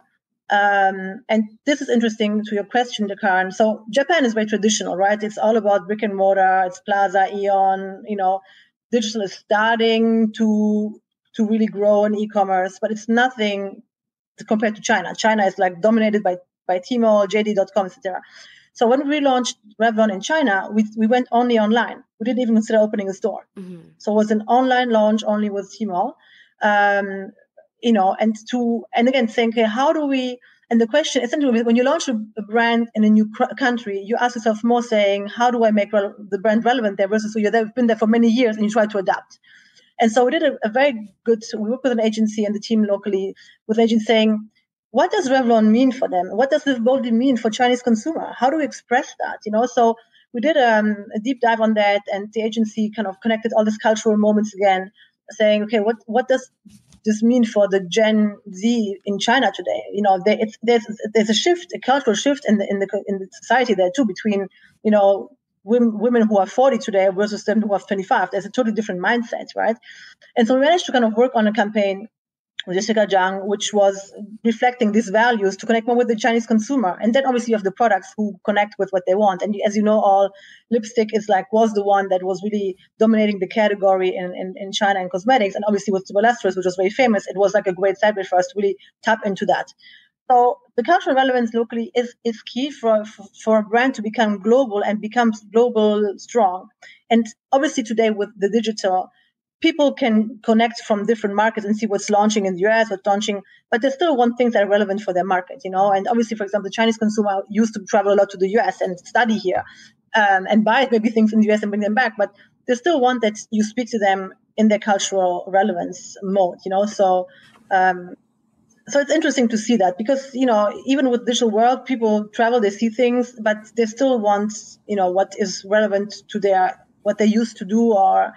Um, and this is interesting to your question, Karen. So Japan is very traditional, right? It's all about brick and mortar. It's Plaza, Aeon, you know, digital is starting to to really grow in e-commerce, but it's nothing compared to China. China is like dominated by, by Tmall, J D dot com, et cetera. So when we launched Revlon in China, we we went only online. We didn't even consider opening a store. Mm-hmm. So it was an online launch only with Tmall. Um, you know, and to, and again, saying, okay, how do we, and the question, essentially, when you launch a, a brand in a new cr- country, you ask yourself more saying, how do I make re- the brand relevant there versus so you've been there for many years and you try to adapt. And so we did a, a very good, we worked with an agency and the team locally with agents saying, what does Revlon mean for them? What does Live Boldly mean for Chinese consumer? How do we express that? You know, so we did um, a deep dive on that, and the agency kind of connected all these cultural moments again, saying, okay, what, what does this mean for the Gen Z in China today? You know, they, it's, there's there's a shift, a cultural shift in the in the in the society there too, between, you know, women women who are forty today versus them who are twenty-five. There's a totally different mindset, right? And so we managed to kind of work on a campaign with Jessica Jung, which was reflecting these values to connect more with the Chinese consumer. And then obviously you have the products who connect with what they want. And as you know, all lipstick is like, was the one that was really dominating the category in, in, in China and cosmetics. And obviously with Subalestris, which was very famous, it was like a great segue for us to really tap into that. So the cultural relevance locally is, is key for, for, for a brand to become global and becomes global strong. And obviously today with the digital, people can connect from different markets and see what's launching in the U S, what's launching, but they still want things that are relevant for their market, you know. And obviously, for example, the Chinese consumer used to travel a lot to the U S and study here um, and buy maybe things in the U S and bring them back, but they still want that you speak to them in their cultural relevance mode, you know. So, um, so it's interesting to see that because, you know, even with digital world, people travel, they see things, but they still want, you know, what is relevant to their, what they used to do or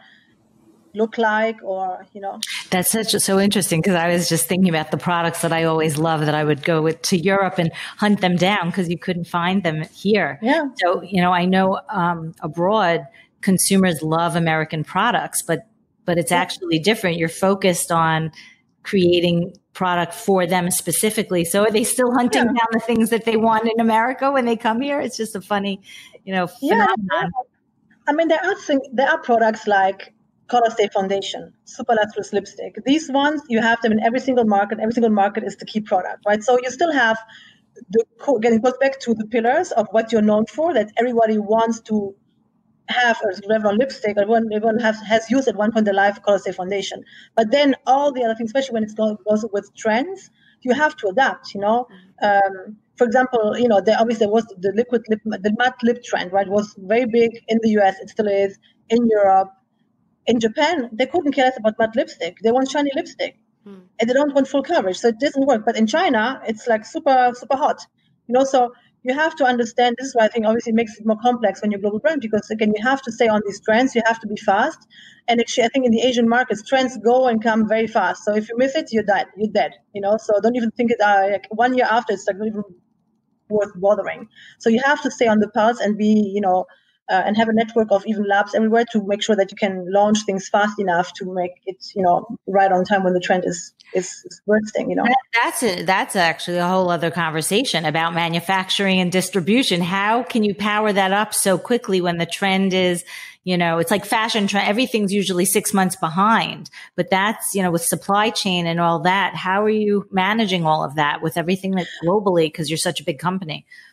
look like, or, you know. That's such so interesting because I was just thinking about the products that I always love that I would go with to Europe and hunt them down because you couldn't find them here. Yeah. So, you know, I know um, abroad consumers love American products, but but it's actually different. You're focused on creating product for them specifically. So are they still hunting yeah. down the things that they want in America when they come here? It's just a funny, you know, phenomenon. Yeah. I mean, there are things, there are products like Color Stay Foundation, Subalestris lipstick. These ones, you have them in every single market. Every single market is the key product, right? So you still have, the getting goes back to the pillars of what you're known for, that everybody wants to have a Revlon lipstick. Everyone, everyone has, has used at one point in their life Color Stay Foundation. But then all the other things, especially when it goes with trends, you have to adapt, you know. Um, for example, you know, there obviously there was the liquid lip, the matte lip trend, right? It was very big in the U S. It still is. In Europe. In Japan, they couldn't care less about matte lipstick. They want shiny lipstick. Hmm. And they don't want full coverage. So it doesn't work. But in China, it's like super, super hot. You know, so you have to understand, this is why I think obviously it makes it more complex when you're a global brand, because again, you have to stay on these trends. You have to be fast. And actually, I think in the Asian markets, trends go and come very fast. So if you miss it, you're dead. You're dead. You know, so don't even think it, uh, like one year after, it's like not even worth bothering. So you have to stay on the pulse and be, you know, Uh, and have a network of even labs everywhere to make sure that you can launch things fast enough to make it, you know, right on time when the trend is is, is bursting, you know. That, that's a, that's actually a whole other conversation about manufacturing and distribution. How can you power that up so quickly when the trend is, you know, it's like fashion trend. Everything's usually six months behind, but that's, you know, with supply chain and all that, how are you managing all of that with everything that's globally because you're such a big company?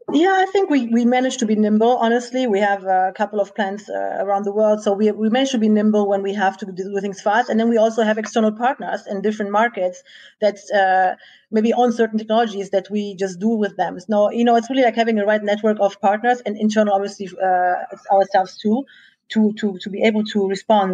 Yeah, I think we, we managed to be nimble. Honestly, we have a couple of plants uh, around the world, so we we managed to be nimble when we have to do things fast. And then we also have external partners in different markets that uh, maybe own certain technologies that we just do with them. So, you know, it's really like having a right network of partners and internal, obviously, uh, ourselves too, to to to be able to respond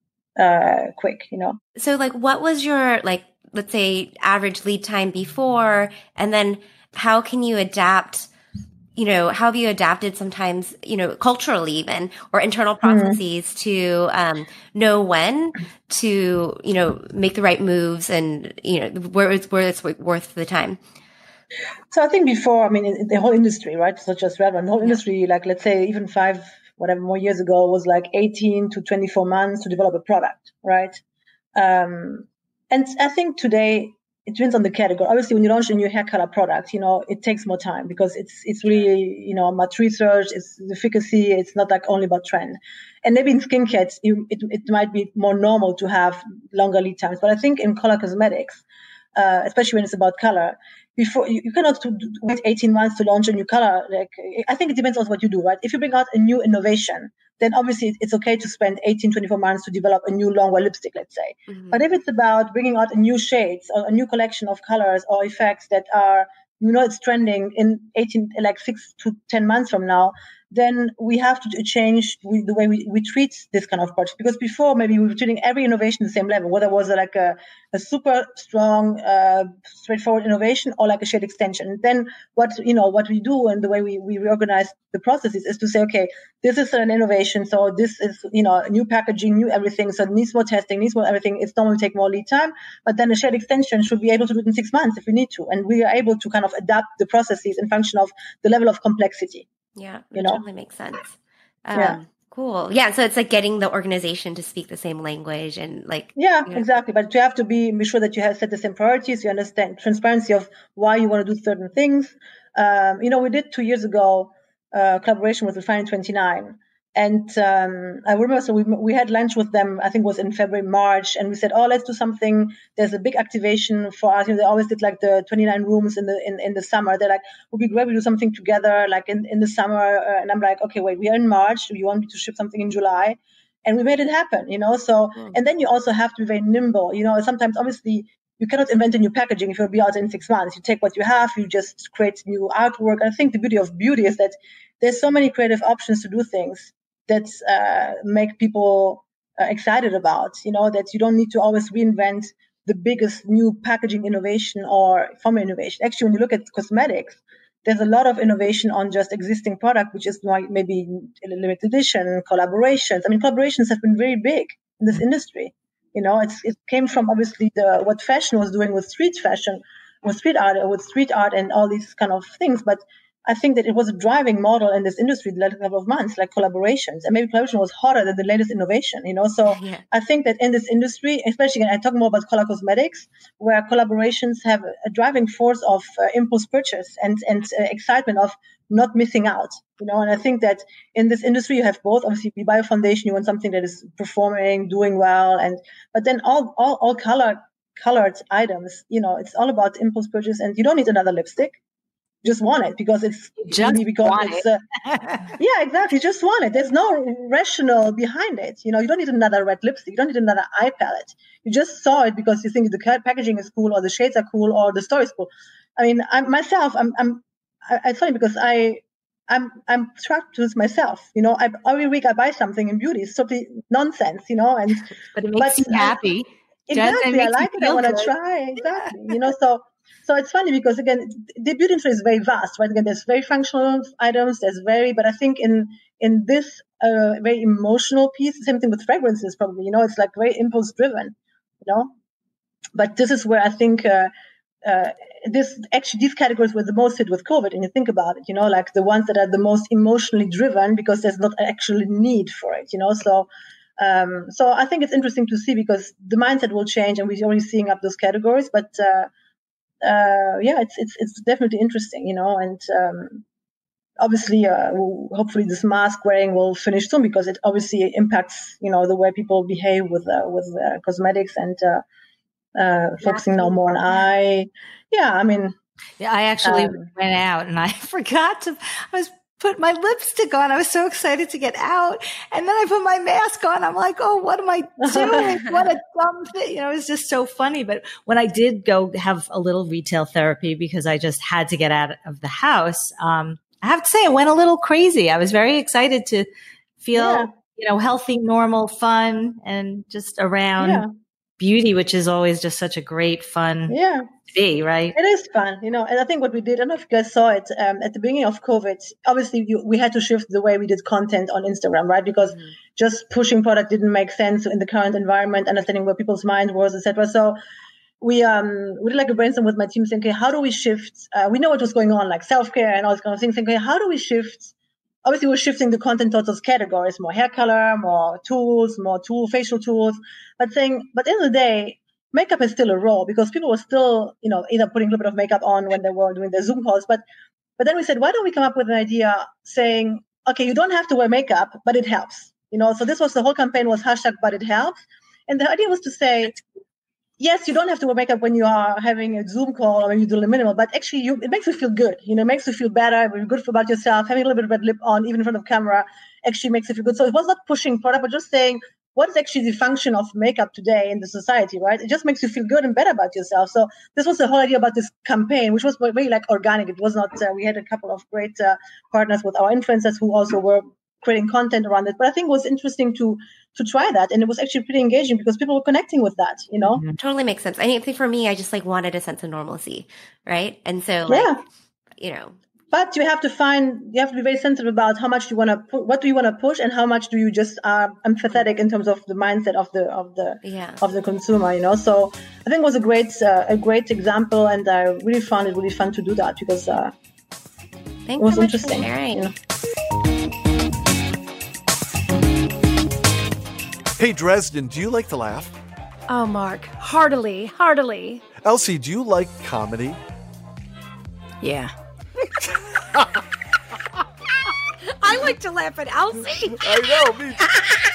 uh, quick. You know. So, like, what was your like, let's say, average lead time before, and then how can you adapt? You know, how have you adapted sometimes, you know, culturally even, or internal processes mm-hmm. to um, know when to, you know, make the right moves and, you know, where it's, where it's worth the time? So I think before, I mean, in the whole industry, right? So just Revlon, the whole yeah. industry, like, let's say even five, whatever more years ago was like eighteen to twenty-four months to develop a product, right? Um, and I think today, it depends on the category. Obviously, when you launch a new hair color product, you know, it takes more time because it's it's really, you know, much research, it's the efficacy, it's not like only about trend. And maybe in skincare, it's, you, it, it might be more normal to have longer lead times. But I think in color cosmetics, uh, especially when it's about color, before you, you cannot wait eighteen months to launch a new color. Like, I think it depends on what you do, right? If you bring out a new innovation, then obviously it's okay to spend eighteen, twenty-four months to develop a new long-wear lipstick, let's say. Mm-hmm. But if it's about bringing out a new shades or a new collection of colors or effects that are, you know, it's trending in eighteen, like six to ten months from now, then we have to change the way we, we treat this kind of project. Because before, maybe we were treating every innovation the same level, whether it was like a, a super strong, uh, straightforward innovation or like a shade extension. And then what, you know, what we do and the way we, we reorganize the processes is to say, okay, this is an innovation. So this is, you know, new packaging, new everything. So it needs more testing, needs more everything. It's normally take more lead time, but then a shade extension should be able to do it in six months if we need to. And we are able to kind of adapt the processes in function of the level of complexity. Yeah, you it know? totally makes sense. Um, yeah. Cool. Yeah. So it's like getting the organization to speak the same language and like. Yeah, you know. exactly. But you have to be, be sure that you have set the same priorities. You understand transparency of why you want to do certain things. Um, you know, we did two years ago uh, collaboration with Refinery twenty-nine. And um, I remember, so we we had lunch with them, I think it was in February, March, and we said, oh, let's do something. There's a big activation for us. You know, they always did like the twenty-nine rooms in the in, in the summer. They're like, it would be great we do something together, like in, in the summer. Uh, and I'm like, okay, wait, we are in March. Do you want me to ship something in July? And we made it happen, you know? So, mm. and then you also have to be very nimble. You know, sometimes obviously you cannot invent a new packaging if you'll be out in six months. You take what you have, you just create new artwork. I think the beauty of beauty is that there's so many creative options to do things that uh, make people uh, excited about, you know, that you don't need to always reinvent the biggest new packaging innovation or formula innovation. Actually, when you look at cosmetics, there's a lot of innovation on just existing product, which is like maybe limited edition, collaborations. I mean, collaborations have been very big in this industry. You know, it's it came from obviously the what fashion was doing with street fashion, with street art, with street art and all these kind of things. But I think that it was a driving model in this industry the last couple of months, like collaborations. And maybe collaboration was hotter than the latest innovation, you know? So yeah. I think that in this industry, especially again, I talk more about color cosmetics, where collaborations have a driving force of uh, impulse purchase and, and uh, excitement of not missing out, you know? And I think that in this industry, you have both. Obviously, you buy a foundation, you want something that is performing, doing well. and But then all, all, all color colored items, you know, it's all about impulse purchase, and you don't need another lipstick. Just want it because it's just because want it's it. uh, yeah, exactly. Just want it. There's no rationale behind it. You know, you don't need another red lipstick. You don't need another eye palette. You just saw it because you think the packaging is cool, or the shades are cool, or the story is cool. I mean, I myself, I'm, I'm, I, it's funny because I, I'm, I'm trapped to this myself. You know, I, every week I buy something in beauty. It's totally nonsense. You know, and but it makes but you happy. Exactly, I like it. I want to try. Exactly. Yeah. You know, so. So it's funny because, again, the beauty industry is very vast, right? Again, there's very functional items, there's very, but I think in in this uh, very emotional piece, same thing with fragrances probably, you know, it's like very impulse driven, you know? But this is where I think uh, uh, this actually, these categories were the most hit with COVID, and you think about it, you know, like the ones that are the most emotionally driven because there's not actually need for it, you know? So um, so I think it's interesting to see because the mindset will change, and we're already seeing up those categories, but uh, Uh, yeah, it's it's it's definitely interesting, you know, and um, obviously, uh, we'll, hopefully, this mask wearing will finish soon because it obviously impacts, you know, the way people behave with uh, with uh, cosmetics and uh, uh, focusing now more on eye. Yeah, I mean, Yeah, I actually Um, went out and I forgot to, I was put my lipstick on. I was so excited to get out. And then I put my mask on. I'm like, oh, what am I doing? What a dumb thing. You know, it was just so funny. But when I did go have a little retail therapy because I just had to get out of the house, um, I have to say I went a little crazy. I was very excited to feel, Yeah. you know, healthy, normal, fun, and just around Yeah. beauty, which is always just such a great fun Yeah. to be, right? It is fun, you know, and I think what we did, I don't know if you guys saw it, um, at the beginning of COVID, obviously you, we had to shift the way we did content on Instagram, right? Because mm-hmm. just pushing product didn't make sense in the current environment, understanding where people's mind was, et cetera. So we um we did like a brainstorm with my team saying, okay, how do we shift? Uh, we know what was going on, like self-care and all these kind of things. Saying, okay, how do we shift? Obviously, we're shifting the content towards those categories, more hair color, more tools, more tool, facial tools. But saying, but at the end of the day, makeup is still a role because people were still, you know, either putting a little bit of makeup on when they were doing their Zoom calls. But but then we said, why don't we come up with an idea saying, okay, you don't have to wear makeup, but it helps. You know, so this was the whole campaign was hashtag but it helps. And the idea was to say, yes, you don't have to wear makeup when you are having a Zoom call or when you do the minimal, but actually you, it makes you feel good. You know, it makes you feel better, you're good about yourself. Having a little bit of red lip on, even in front of camera, actually makes you feel good. So it was not pushing product, but just saying, what is actually the function of makeup today in the society, right? It just makes you feel good and better about yourself. So this was the whole idea about this campaign, which was very like organic. It was not, uh, we had a couple of great uh, partners with our influencers who also were creating content around it. But I think it was interesting to to try that. And it was actually pretty engaging because people were connecting with that, you know? Mm-hmm. Totally makes sense. I think for me, I just like wanted a sense of normalcy, right? And so like, yeah. you know. But you have to find, you have to be very sensitive about how much you want to put, what do you want to push and how much do you just are uh, empathetic in terms of the mindset of the, of the, yeah. of the consumer, you know? So I think it was a great, uh, a great example. And I really found it really fun to do that because uh, Thanks it was so much interesting. For sharing. You know? Hey, Dresden, do you like to laugh? Oh, Mark, heartily, heartily. Elsie, do you like comedy? Yeah. I like to laugh at Elsie. I know, me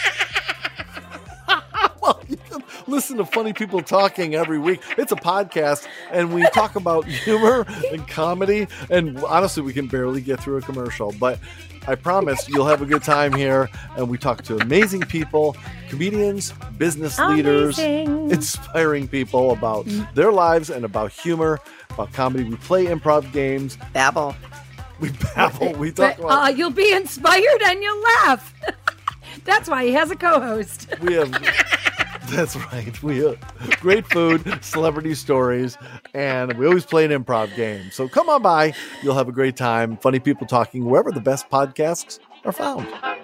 too. Well, you can listen to funny people talking every week. It's a podcast, and we talk about humor and comedy, and honestly, we can barely get through a commercial, but I promise you'll have a good time here, and we talk to amazing people, comedians, business amazing. leaders, inspiring people about their lives and about humor, about comedy. We play improv games. Babble. We babble. We talk about... Uh, you'll be inspired and you'll laugh. That's why he has a co-host. We have... That's right. We have great food, celebrity stories, and we always play an improv game. So come on by. You'll have a great time. Funny people talking wherever the best podcasts are found.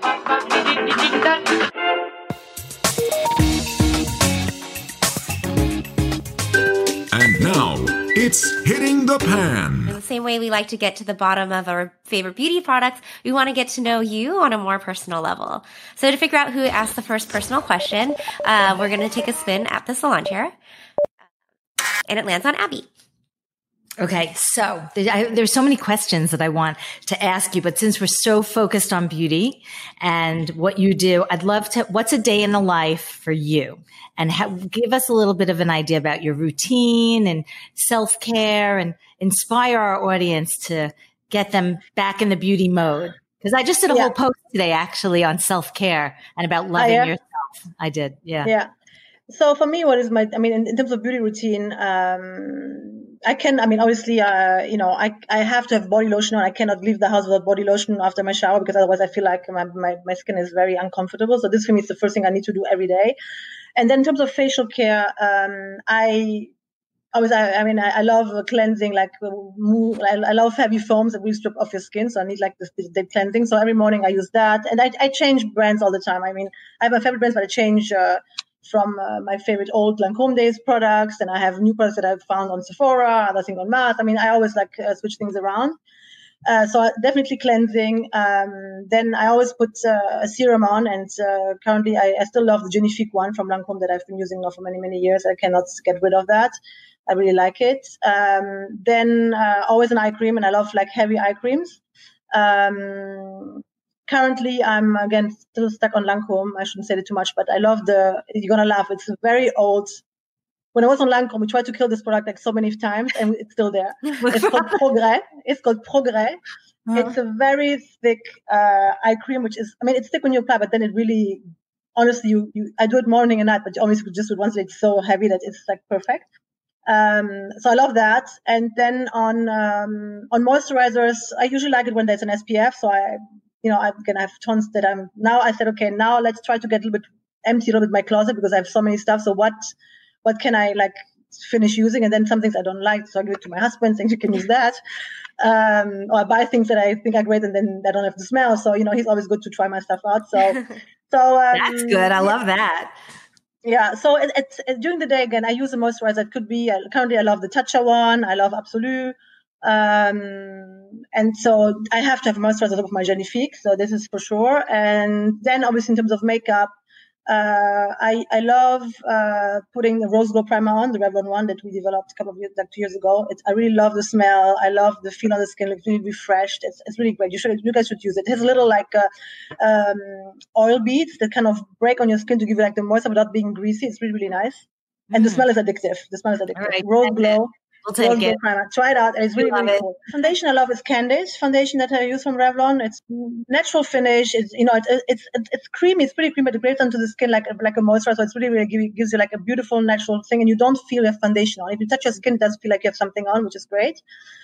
And now it's Hitting the Pan. In the same way we like to get to the bottom of our favorite beauty products, we want to get to know you on a more personal level. So to figure out who asked the first personal question, uh, we're going to take a spin at the salon chair. And it lands on Abby. Okay, so I, there's so many questions that I want to ask you, but since we're so focused on beauty and what you do, I'd love to, what's a day in the life for you? And ha- give us a little bit of an idea about your routine and self-care and inspire our audience to get them back in the beauty mode. Because I just did a yeah. whole post today actually on self-care and about loving oh, yeah? yourself. I did, yeah. Yeah. So for me, what is my, I mean, in, in terms of beauty routine, um, I can, I mean, obviously, uh, you know, I, I have to have body lotion on. I cannot leave the house without body lotion after my shower because otherwise I feel like my, my, my skin is very uncomfortable. So this for me is the first thing I need to do every day. And then in terms of facial care, um, I, always, I, I mean, I, I love cleansing, like, move, I, I love heavy foams that really strip off your skin. So I need like this deep cleansing. So every morning I use that. And I, I change brands all the time. I mean, I have my favorite brands, but I change, uh, from uh, my favorite old Lancôme days products, and I have new products that I've found on Sephora, other things on Mass. I mean, I always like uh, switch things around. Uh, so definitely cleansing. Um, then I always put uh, a serum on, and uh, currently I, I still love the Genifique one from Lancôme that I've been using now for many, many years. I cannot get rid of that. I really like it. Um, then uh, always an eye cream, and I love like heavy eye creams. Um, Currently, I'm, again, still stuck on Lancôme. I shouldn't say it too much, but I love the, you're going to laugh. It's a very old when I was on Lancôme, we tried to kill this product like so many times, and it's still there. It's called Progrès. It's called Progrès. Uh-huh. It's a very thick uh, eye cream, which is, I mean, it's thick when you apply, but then it really, honestly, you, you I do it morning and night, but obviously just with once it's so heavy that it's like perfect. Um, so I love that. And then on um, on moisturizers, I usually like it when there's an S P F. So I, you know, I'm gonna have tons that I'm now. I said, okay, now let's try to get a little bit empty a little bit my closet because I have so many stuff. So what what can I like finish using? And then some things I don't like, so I give it to my husband, saying you can use that. Um, or I buy things that I think are great, and then I don't have to smell. So you know, he's always good to try my stuff out. So so um, that's good. I love that. Yeah, so it, it's it, during the day, again, I use a moisturizer. It could be, uh, currently I love the Tatcha one. I love Absolu. Um, and so I have to have a moisturizer on top of my Genifique. So this is for sure. And then obviously in terms of makeup, uh, I, I love uh, putting the Rose Glow Primer on, the Revlon one that we developed a couple of years, like two years ago. It's, I really love the smell. I love the feel on the skin. It's really refreshed. It's, it's really great. You should, you guys should use it. It has a little like uh, um, oil beads that kind of break on your skin to give you like the moisture without being greasy. It's really, really nice. And mm. the smell is addictive. The smell is addictive. Right. Rose Glow. We'll take Rose it. Glow Primer. Try it out. It's really, really cool. Foundation I love is Candice foundation that I use from Revlon. It's natural finish. It's, you know, it, it's it's it's creamy. It's pretty creamy. It grates onto the skin like like a moisturizer. So it's really, really give, gives you like a beautiful natural thing, and you don't feel your foundation on. If you touch your skin, it does feel like you have something on, which is great.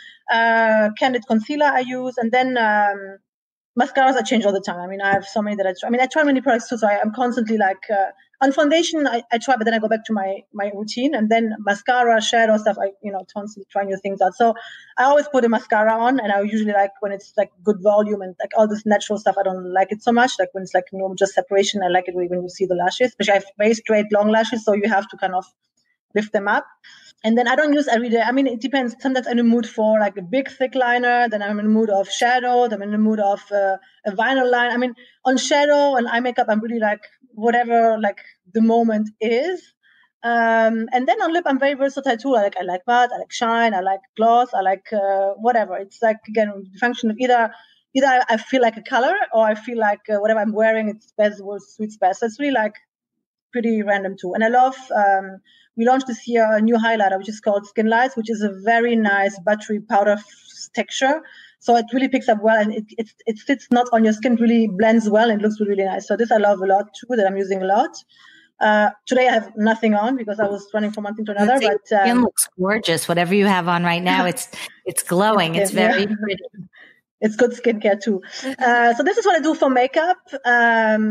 Uh, Candid concealer I use, and then um, mascaras I change all the time. I mean, I have so many that I try. I mean, I try many products too, so I, I'm constantly like. Uh, On foundation, I, I try, but then I go back to my, my routine, and then mascara, shadow stuff, I, you know, constantly try new things out. So I always put a mascara on, and I usually like when it's like good volume and like all this natural stuff. I don't like it so much. Like when it's like, you know, just separation. I like it when you see the lashes, especially I have very straight, long lashes. So you have to kind of lift them up. And then I don't use every day. I mean, it depends. Sometimes I'm in the mood for like a big, thick liner. Then I'm in the mood of shadow. Then I'm in the mood of uh, a vinyl line. I mean, on shadow and eye makeup, I'm really like whatever like the moment is. Um, and then on lip, I'm very versatile too. I like I like matte, I like shine, I like gloss, I like uh, whatever. It's like again the function of either either I feel like a color or I feel like uh, whatever I'm wearing it's best or suits best. So it's really like pretty random too. And I love. Um, We launched this year a new highlighter, which is called Skin Lights, which is a very nice buttery powder f- texture. So it really picks up well, and it, it it sits not on your skin, really blends well, and it looks really, really nice. So this I love a lot too, that I'm using a lot. Uh, today I have nothing on because I was running from one thing to another. Your but um, skin looks gorgeous. Whatever you have on right now, it's it's glowing. It's very yeah. pretty. It's good skincare too. Uh, so this is what I do for makeup. Um,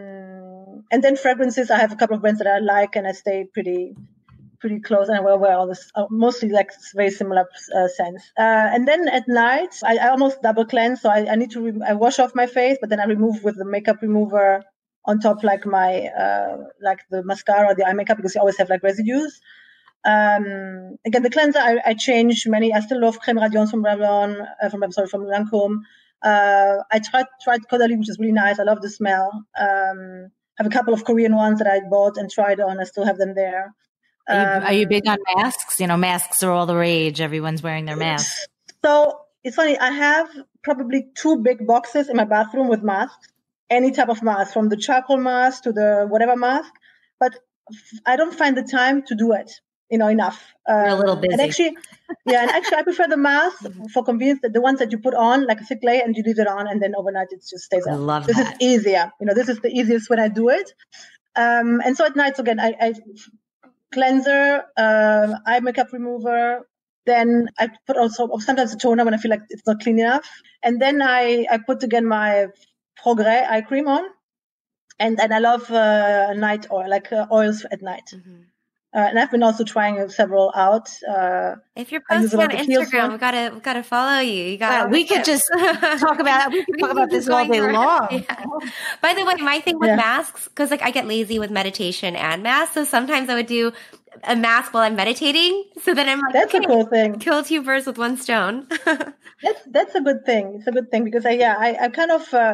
and then fragrances, I have a couple of brands that I like, and I stay pretty, pretty close. And I wear all this, uh, mostly like very similar uh, scents. Uh, and then at night, I, I almost double cleanse. So I, I need to, re- I wash off my face, but then I remove with the makeup remover on top, like my, uh, like the mascara or the eye makeup, because you always have like residues. Um, again, the cleanser, I, I change many. I still love Crème Radiance from Revlon, uh, from, I'm sorry, from Lancôme. Uh, I tried, tried Caudalie, which is really nice. I love the smell. Um, I have a couple of Korean ones that I bought and tried on. I still have them there. Are you, um, are you big on masks? You know, masks are all the rage. Everyone's wearing their masks. So it's funny. I have probably two big boxes in my bathroom with masks, any type of mask, from the charcoal mask to the whatever mask. But I don't find the time to do it. You know, enough. Um, You're a little busy. And actually, yeah, and actually, I prefer the mask for convenience. The ones that you put on like a thick layer and you leave it on, and then overnight it just stays on. I love this that. This is easier. You know, this is the easiest when I do it. Um, and so at night, so again, I, I cleanser, uh, eye makeup remover. Then I put also sometimes a toner when I feel like it's not clean enough. And then I, I put again my Progrès eye cream on, and and I love uh, night oil, like uh, oils at night. Mm-hmm. Uh, and I've been also trying several out. Uh, if you're posting on Instagram, we gotta we gotta follow you. You got. Uh, we could just talk about we could talk about this all day long. Yeah. By the way, my thing with yeah. masks, because like I get lazy with meditation and masks, so sometimes I would do a mask while I'm meditating. So then I'm like, that's okay, a cool thing. Kill two birds with one stone. that's that's a good thing. It's a good thing because I yeah I, I kind of. Uh,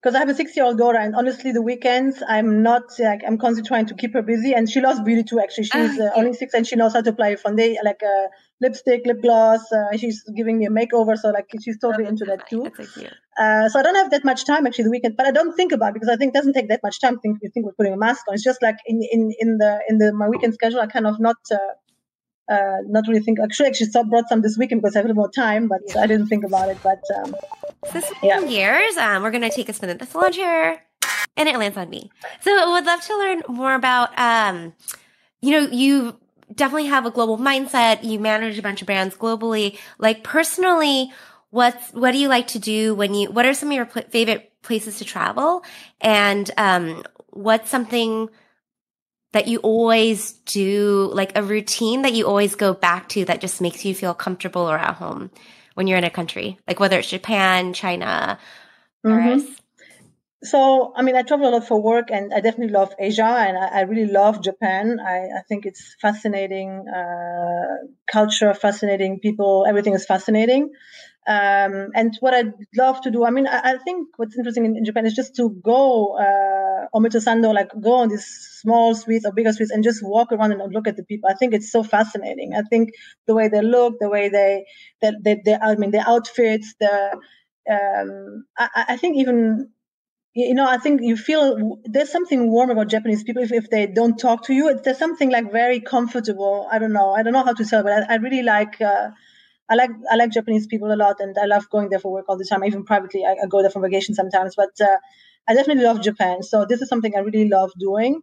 because I have a six-year-old daughter, and honestly, the weekends I'm not like I'm constantly trying to keep her busy, and she loves beauty too. Actually, she's uh, only six, and she knows how to apply foundation, like a uh, lipstick, lip gloss. Uh, she's giving me a makeover, so like she's totally into that too. That's so cute. Uh, so I don't have that much time actually the weekend, but I don't think about it because I think it doesn't take that much time. Think you think we're putting a mask on. It's just like in in in the in the my weekend schedule, I kind of not. Uh, Uh, not really think. Actually, actually, so brought some this weekend because I have a little more time, but yeah. I didn't think about it. But um, so switching yeah. gears, um, we're going to take a spin at the salon chair, and it lands on me. So I would love to learn more about. Um, you know, you definitely have a global mindset. You manage a bunch of brands globally. Like personally, what's what do you like to do when you? What are some of your pl- favorite places to travel? And um, what's something that you always do, like a routine that you always go back to that just makes you feel comfortable or at home when you're in a country, like whether it's Japan, China, Paris? Mm-hmm. So, I mean, I travel a lot for work, and I definitely love Asia, and I, I really love Japan. I, I think it's fascinating uh, culture, fascinating people. Everything is fascinating. Um, and what I'd love to do, I mean, I, I think what's interesting in, in Japan is just to go uh, Omotesando, like go on these small streets or bigger streets and just walk around and look at the people. I think it's so fascinating. I think the way they look, the way they, they, they, they I mean, their outfits, the, um, I, I think even, you know, I think you feel there's something warm about Japanese people. If, if they don't talk to you, it's, there's something like very comfortable. I don't know. I don't know how to tell, but I, I really like, uh, I like I like Japanese people a lot, and I love going there for work all the time. Even privately, I, I go there for vacation sometimes. But uh, I definitely love Japan. So this is something I really love doing.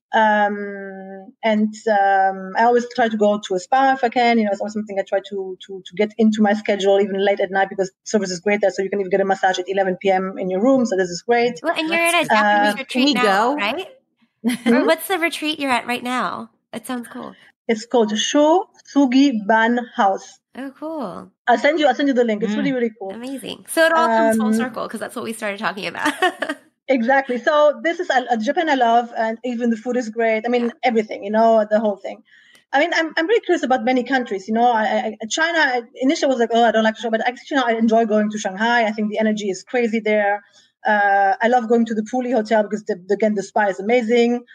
Um, and um, I always try to go to a spa if I can. You know, it's always something I try to to to get into my schedule even late at night because service is great there. So you can even get a massage at eleven p.m. in your room. So this is great. Well, and you're at a Japanese uh, retreat now, go? right? Or what's the retreat you're at right now? It sounds cool. It's called Sho Sugi Ban House. Oh, cool. I'll send you, I'll send you the link. It's mm. really, really cool. Amazing. So it all comes Um, full circle because that's what we started talking about. Exactly. So this is uh, Japan I love, and even the food is great. I mean, everything, you know, the whole thing. I mean, I'm I'm really curious about many countries. You know, I, I, China, I, initially I was like, oh, I don't like to show, but actually now I enjoy going to Shanghai. I think the energy is crazy there. Uh, I love going to the Puli Hotel because, the, again, the spa is amazing.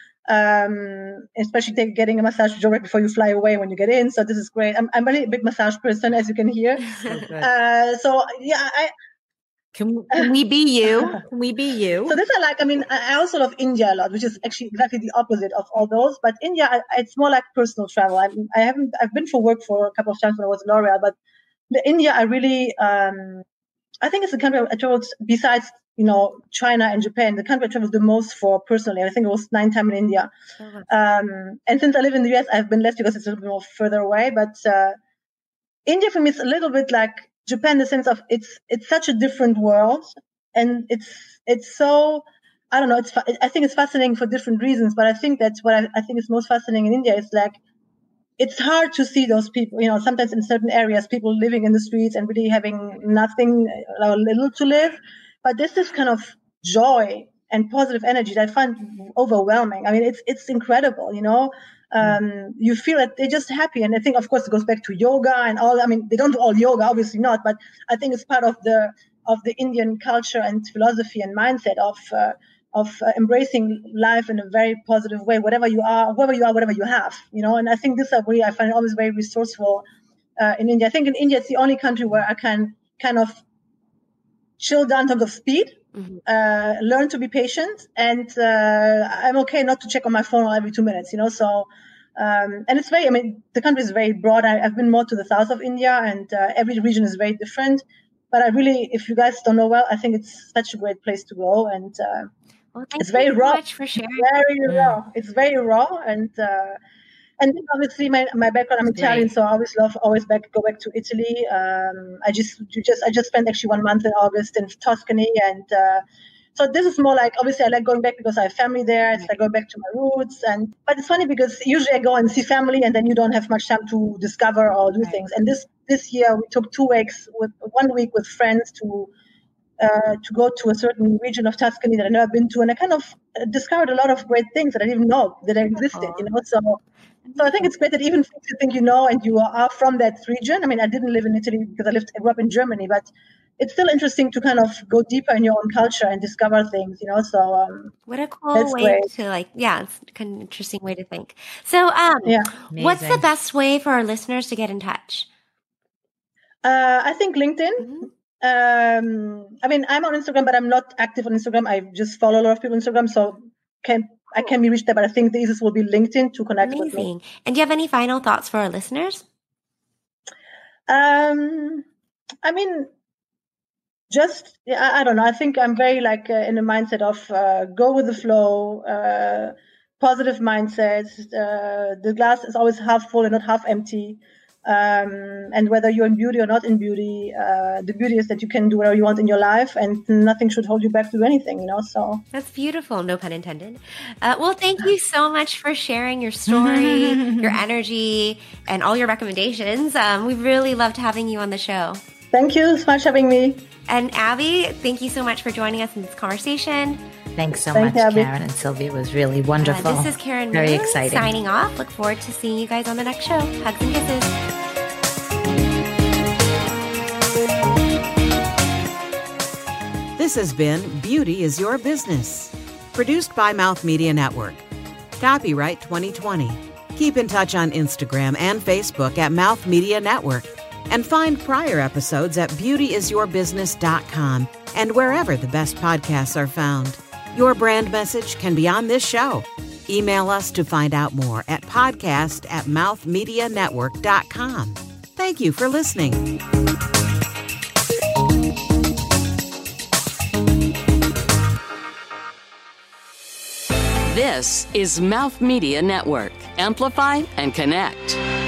Um, especially take, getting a massage directly before you fly away when you get in. So this is great. I'm I'm really a big massage person, as you can hear. So, uh, so yeah, I. Can, can we be you? Can we be you? So this I like. I mean, I also love India a lot, which is actually exactly the opposite of all those. But India, I, it's more like personal travel. I, I haven't. I've been for work for a couple of times when I was in L'Oreal, but the India, I really. Um, I think it's the country I traveled besides, you know, China and Japan. The country I traveled the most for personally. I think it was nine times in India. Um, and since I live in the U S, I've been less because it's a little bit more further away. But uh, India for me is a little bit like Japan in the sense of it's it's such a different world, and it's it's so I don't know. It's I think it's fascinating for different reasons, but I think that's what I, I think is most fascinating in India. Is like it's hard to see those people. You know, sometimes in certain areas, people living in the streets and really having nothing or little to live. But this is kind of joy and positive energy that I find overwhelming. I mean, it's it's incredible. You know. Um, you feel that they're just happy. And I think, of course, it goes back to yoga and all. I mean, they don't do all yoga, obviously not, but I think it's part of the of the Indian culture and philosophy and mindset of uh, of uh, embracing life in a very positive way, whatever you are, whoever you are, whatever you have, you know. And I think this is really, I find it always very resourceful uh, in India. I think in India, it's the only country where I can kind of chill down in terms of speed. Mm-hmm. Uh, learn to be patient, and uh, I'm okay not to check on my phone every two minutes, you know. So, um, and it's very, I mean, the country is very broad. I, I've been more to the south of India, and uh, every region is very different. But I really, if you guys don't know well, I think it's such a great place to go, and uh, well, thank it's very you so raw. much for sharing. Very yeah. raw. It's very raw, and uh, and then obviously my, my background, I'm That's Italian, great. so I always love always back go back to Italy. Um, I just you just I just spent actually one month in August in Tuscany, and uh, so this is more like obviously I like going back because I have family there. It's like going back to my roots, and but it's funny because usually I go and see family, and then you don't have much time to discover or do things. And this this year we took two weeks with one week with friends to. Uh, to go to a certain region of Tuscany that I've never been to, and I kind of uh, discovered a lot of great things that I didn't even know that existed. You know, so so I think it's great that even if you think you know and you are from that region. I mean, I didn't live in Italy because I lived I grew up in Germany, but it's still interesting to kind of go deeper in your own culture and discover things, you know. So um, what a cool that's way great. to like, yeah, it's kind of an interesting way to think. So, um, Yeah. what's the Amazing. best way for our listeners to get in touch? Uh, I think LinkedIn. Mhm. Um, I mean, I'm on Instagram, but I'm not active on Instagram. I just follow a lot of people on Instagram, so can I can be reached there. But I think the easiest will be LinkedIn to connect with me. Amazing. And do you have any final thoughts for our listeners? Um, I mean, just yeah, I, I don't know. I think I'm very like uh, in the mindset of uh, go with the flow, uh, positive mindset. Uh, the glass is always half full and not half empty. Um, and whether you're in beauty or not in beauty, uh, the beauty is that you can do whatever you want in your life, and nothing should hold you back to do anything. You know, so That's beautiful. No pun intended. Uh, well, thank you so much for sharing your story, your energy, and all your recommendations. Um, we really loved having you on the show. thank you so much for having me. And Abby, thank you so much for joining us in this conversation. Thanks so Thank much, you, Abby. Karen and Sylvia. It was really wonderful. Uh, this is Karen Very Moon exciting. signing off. Look forward to seeing you guys on the next show. Hugs and kisses. This has been Beauty is Your Business, produced by Mouth Media Network. Copyright twenty twenty. Keep in touch on Instagram and Facebook at Mouth Media Network, and find prior episodes at beauty is your business dot com and wherever the best podcasts are found. Your brand message can be on this show. Email us to find out more at podcast at mouth media network dot com. Thank you for listening. This is Mouth Media Network. Amplify and connect.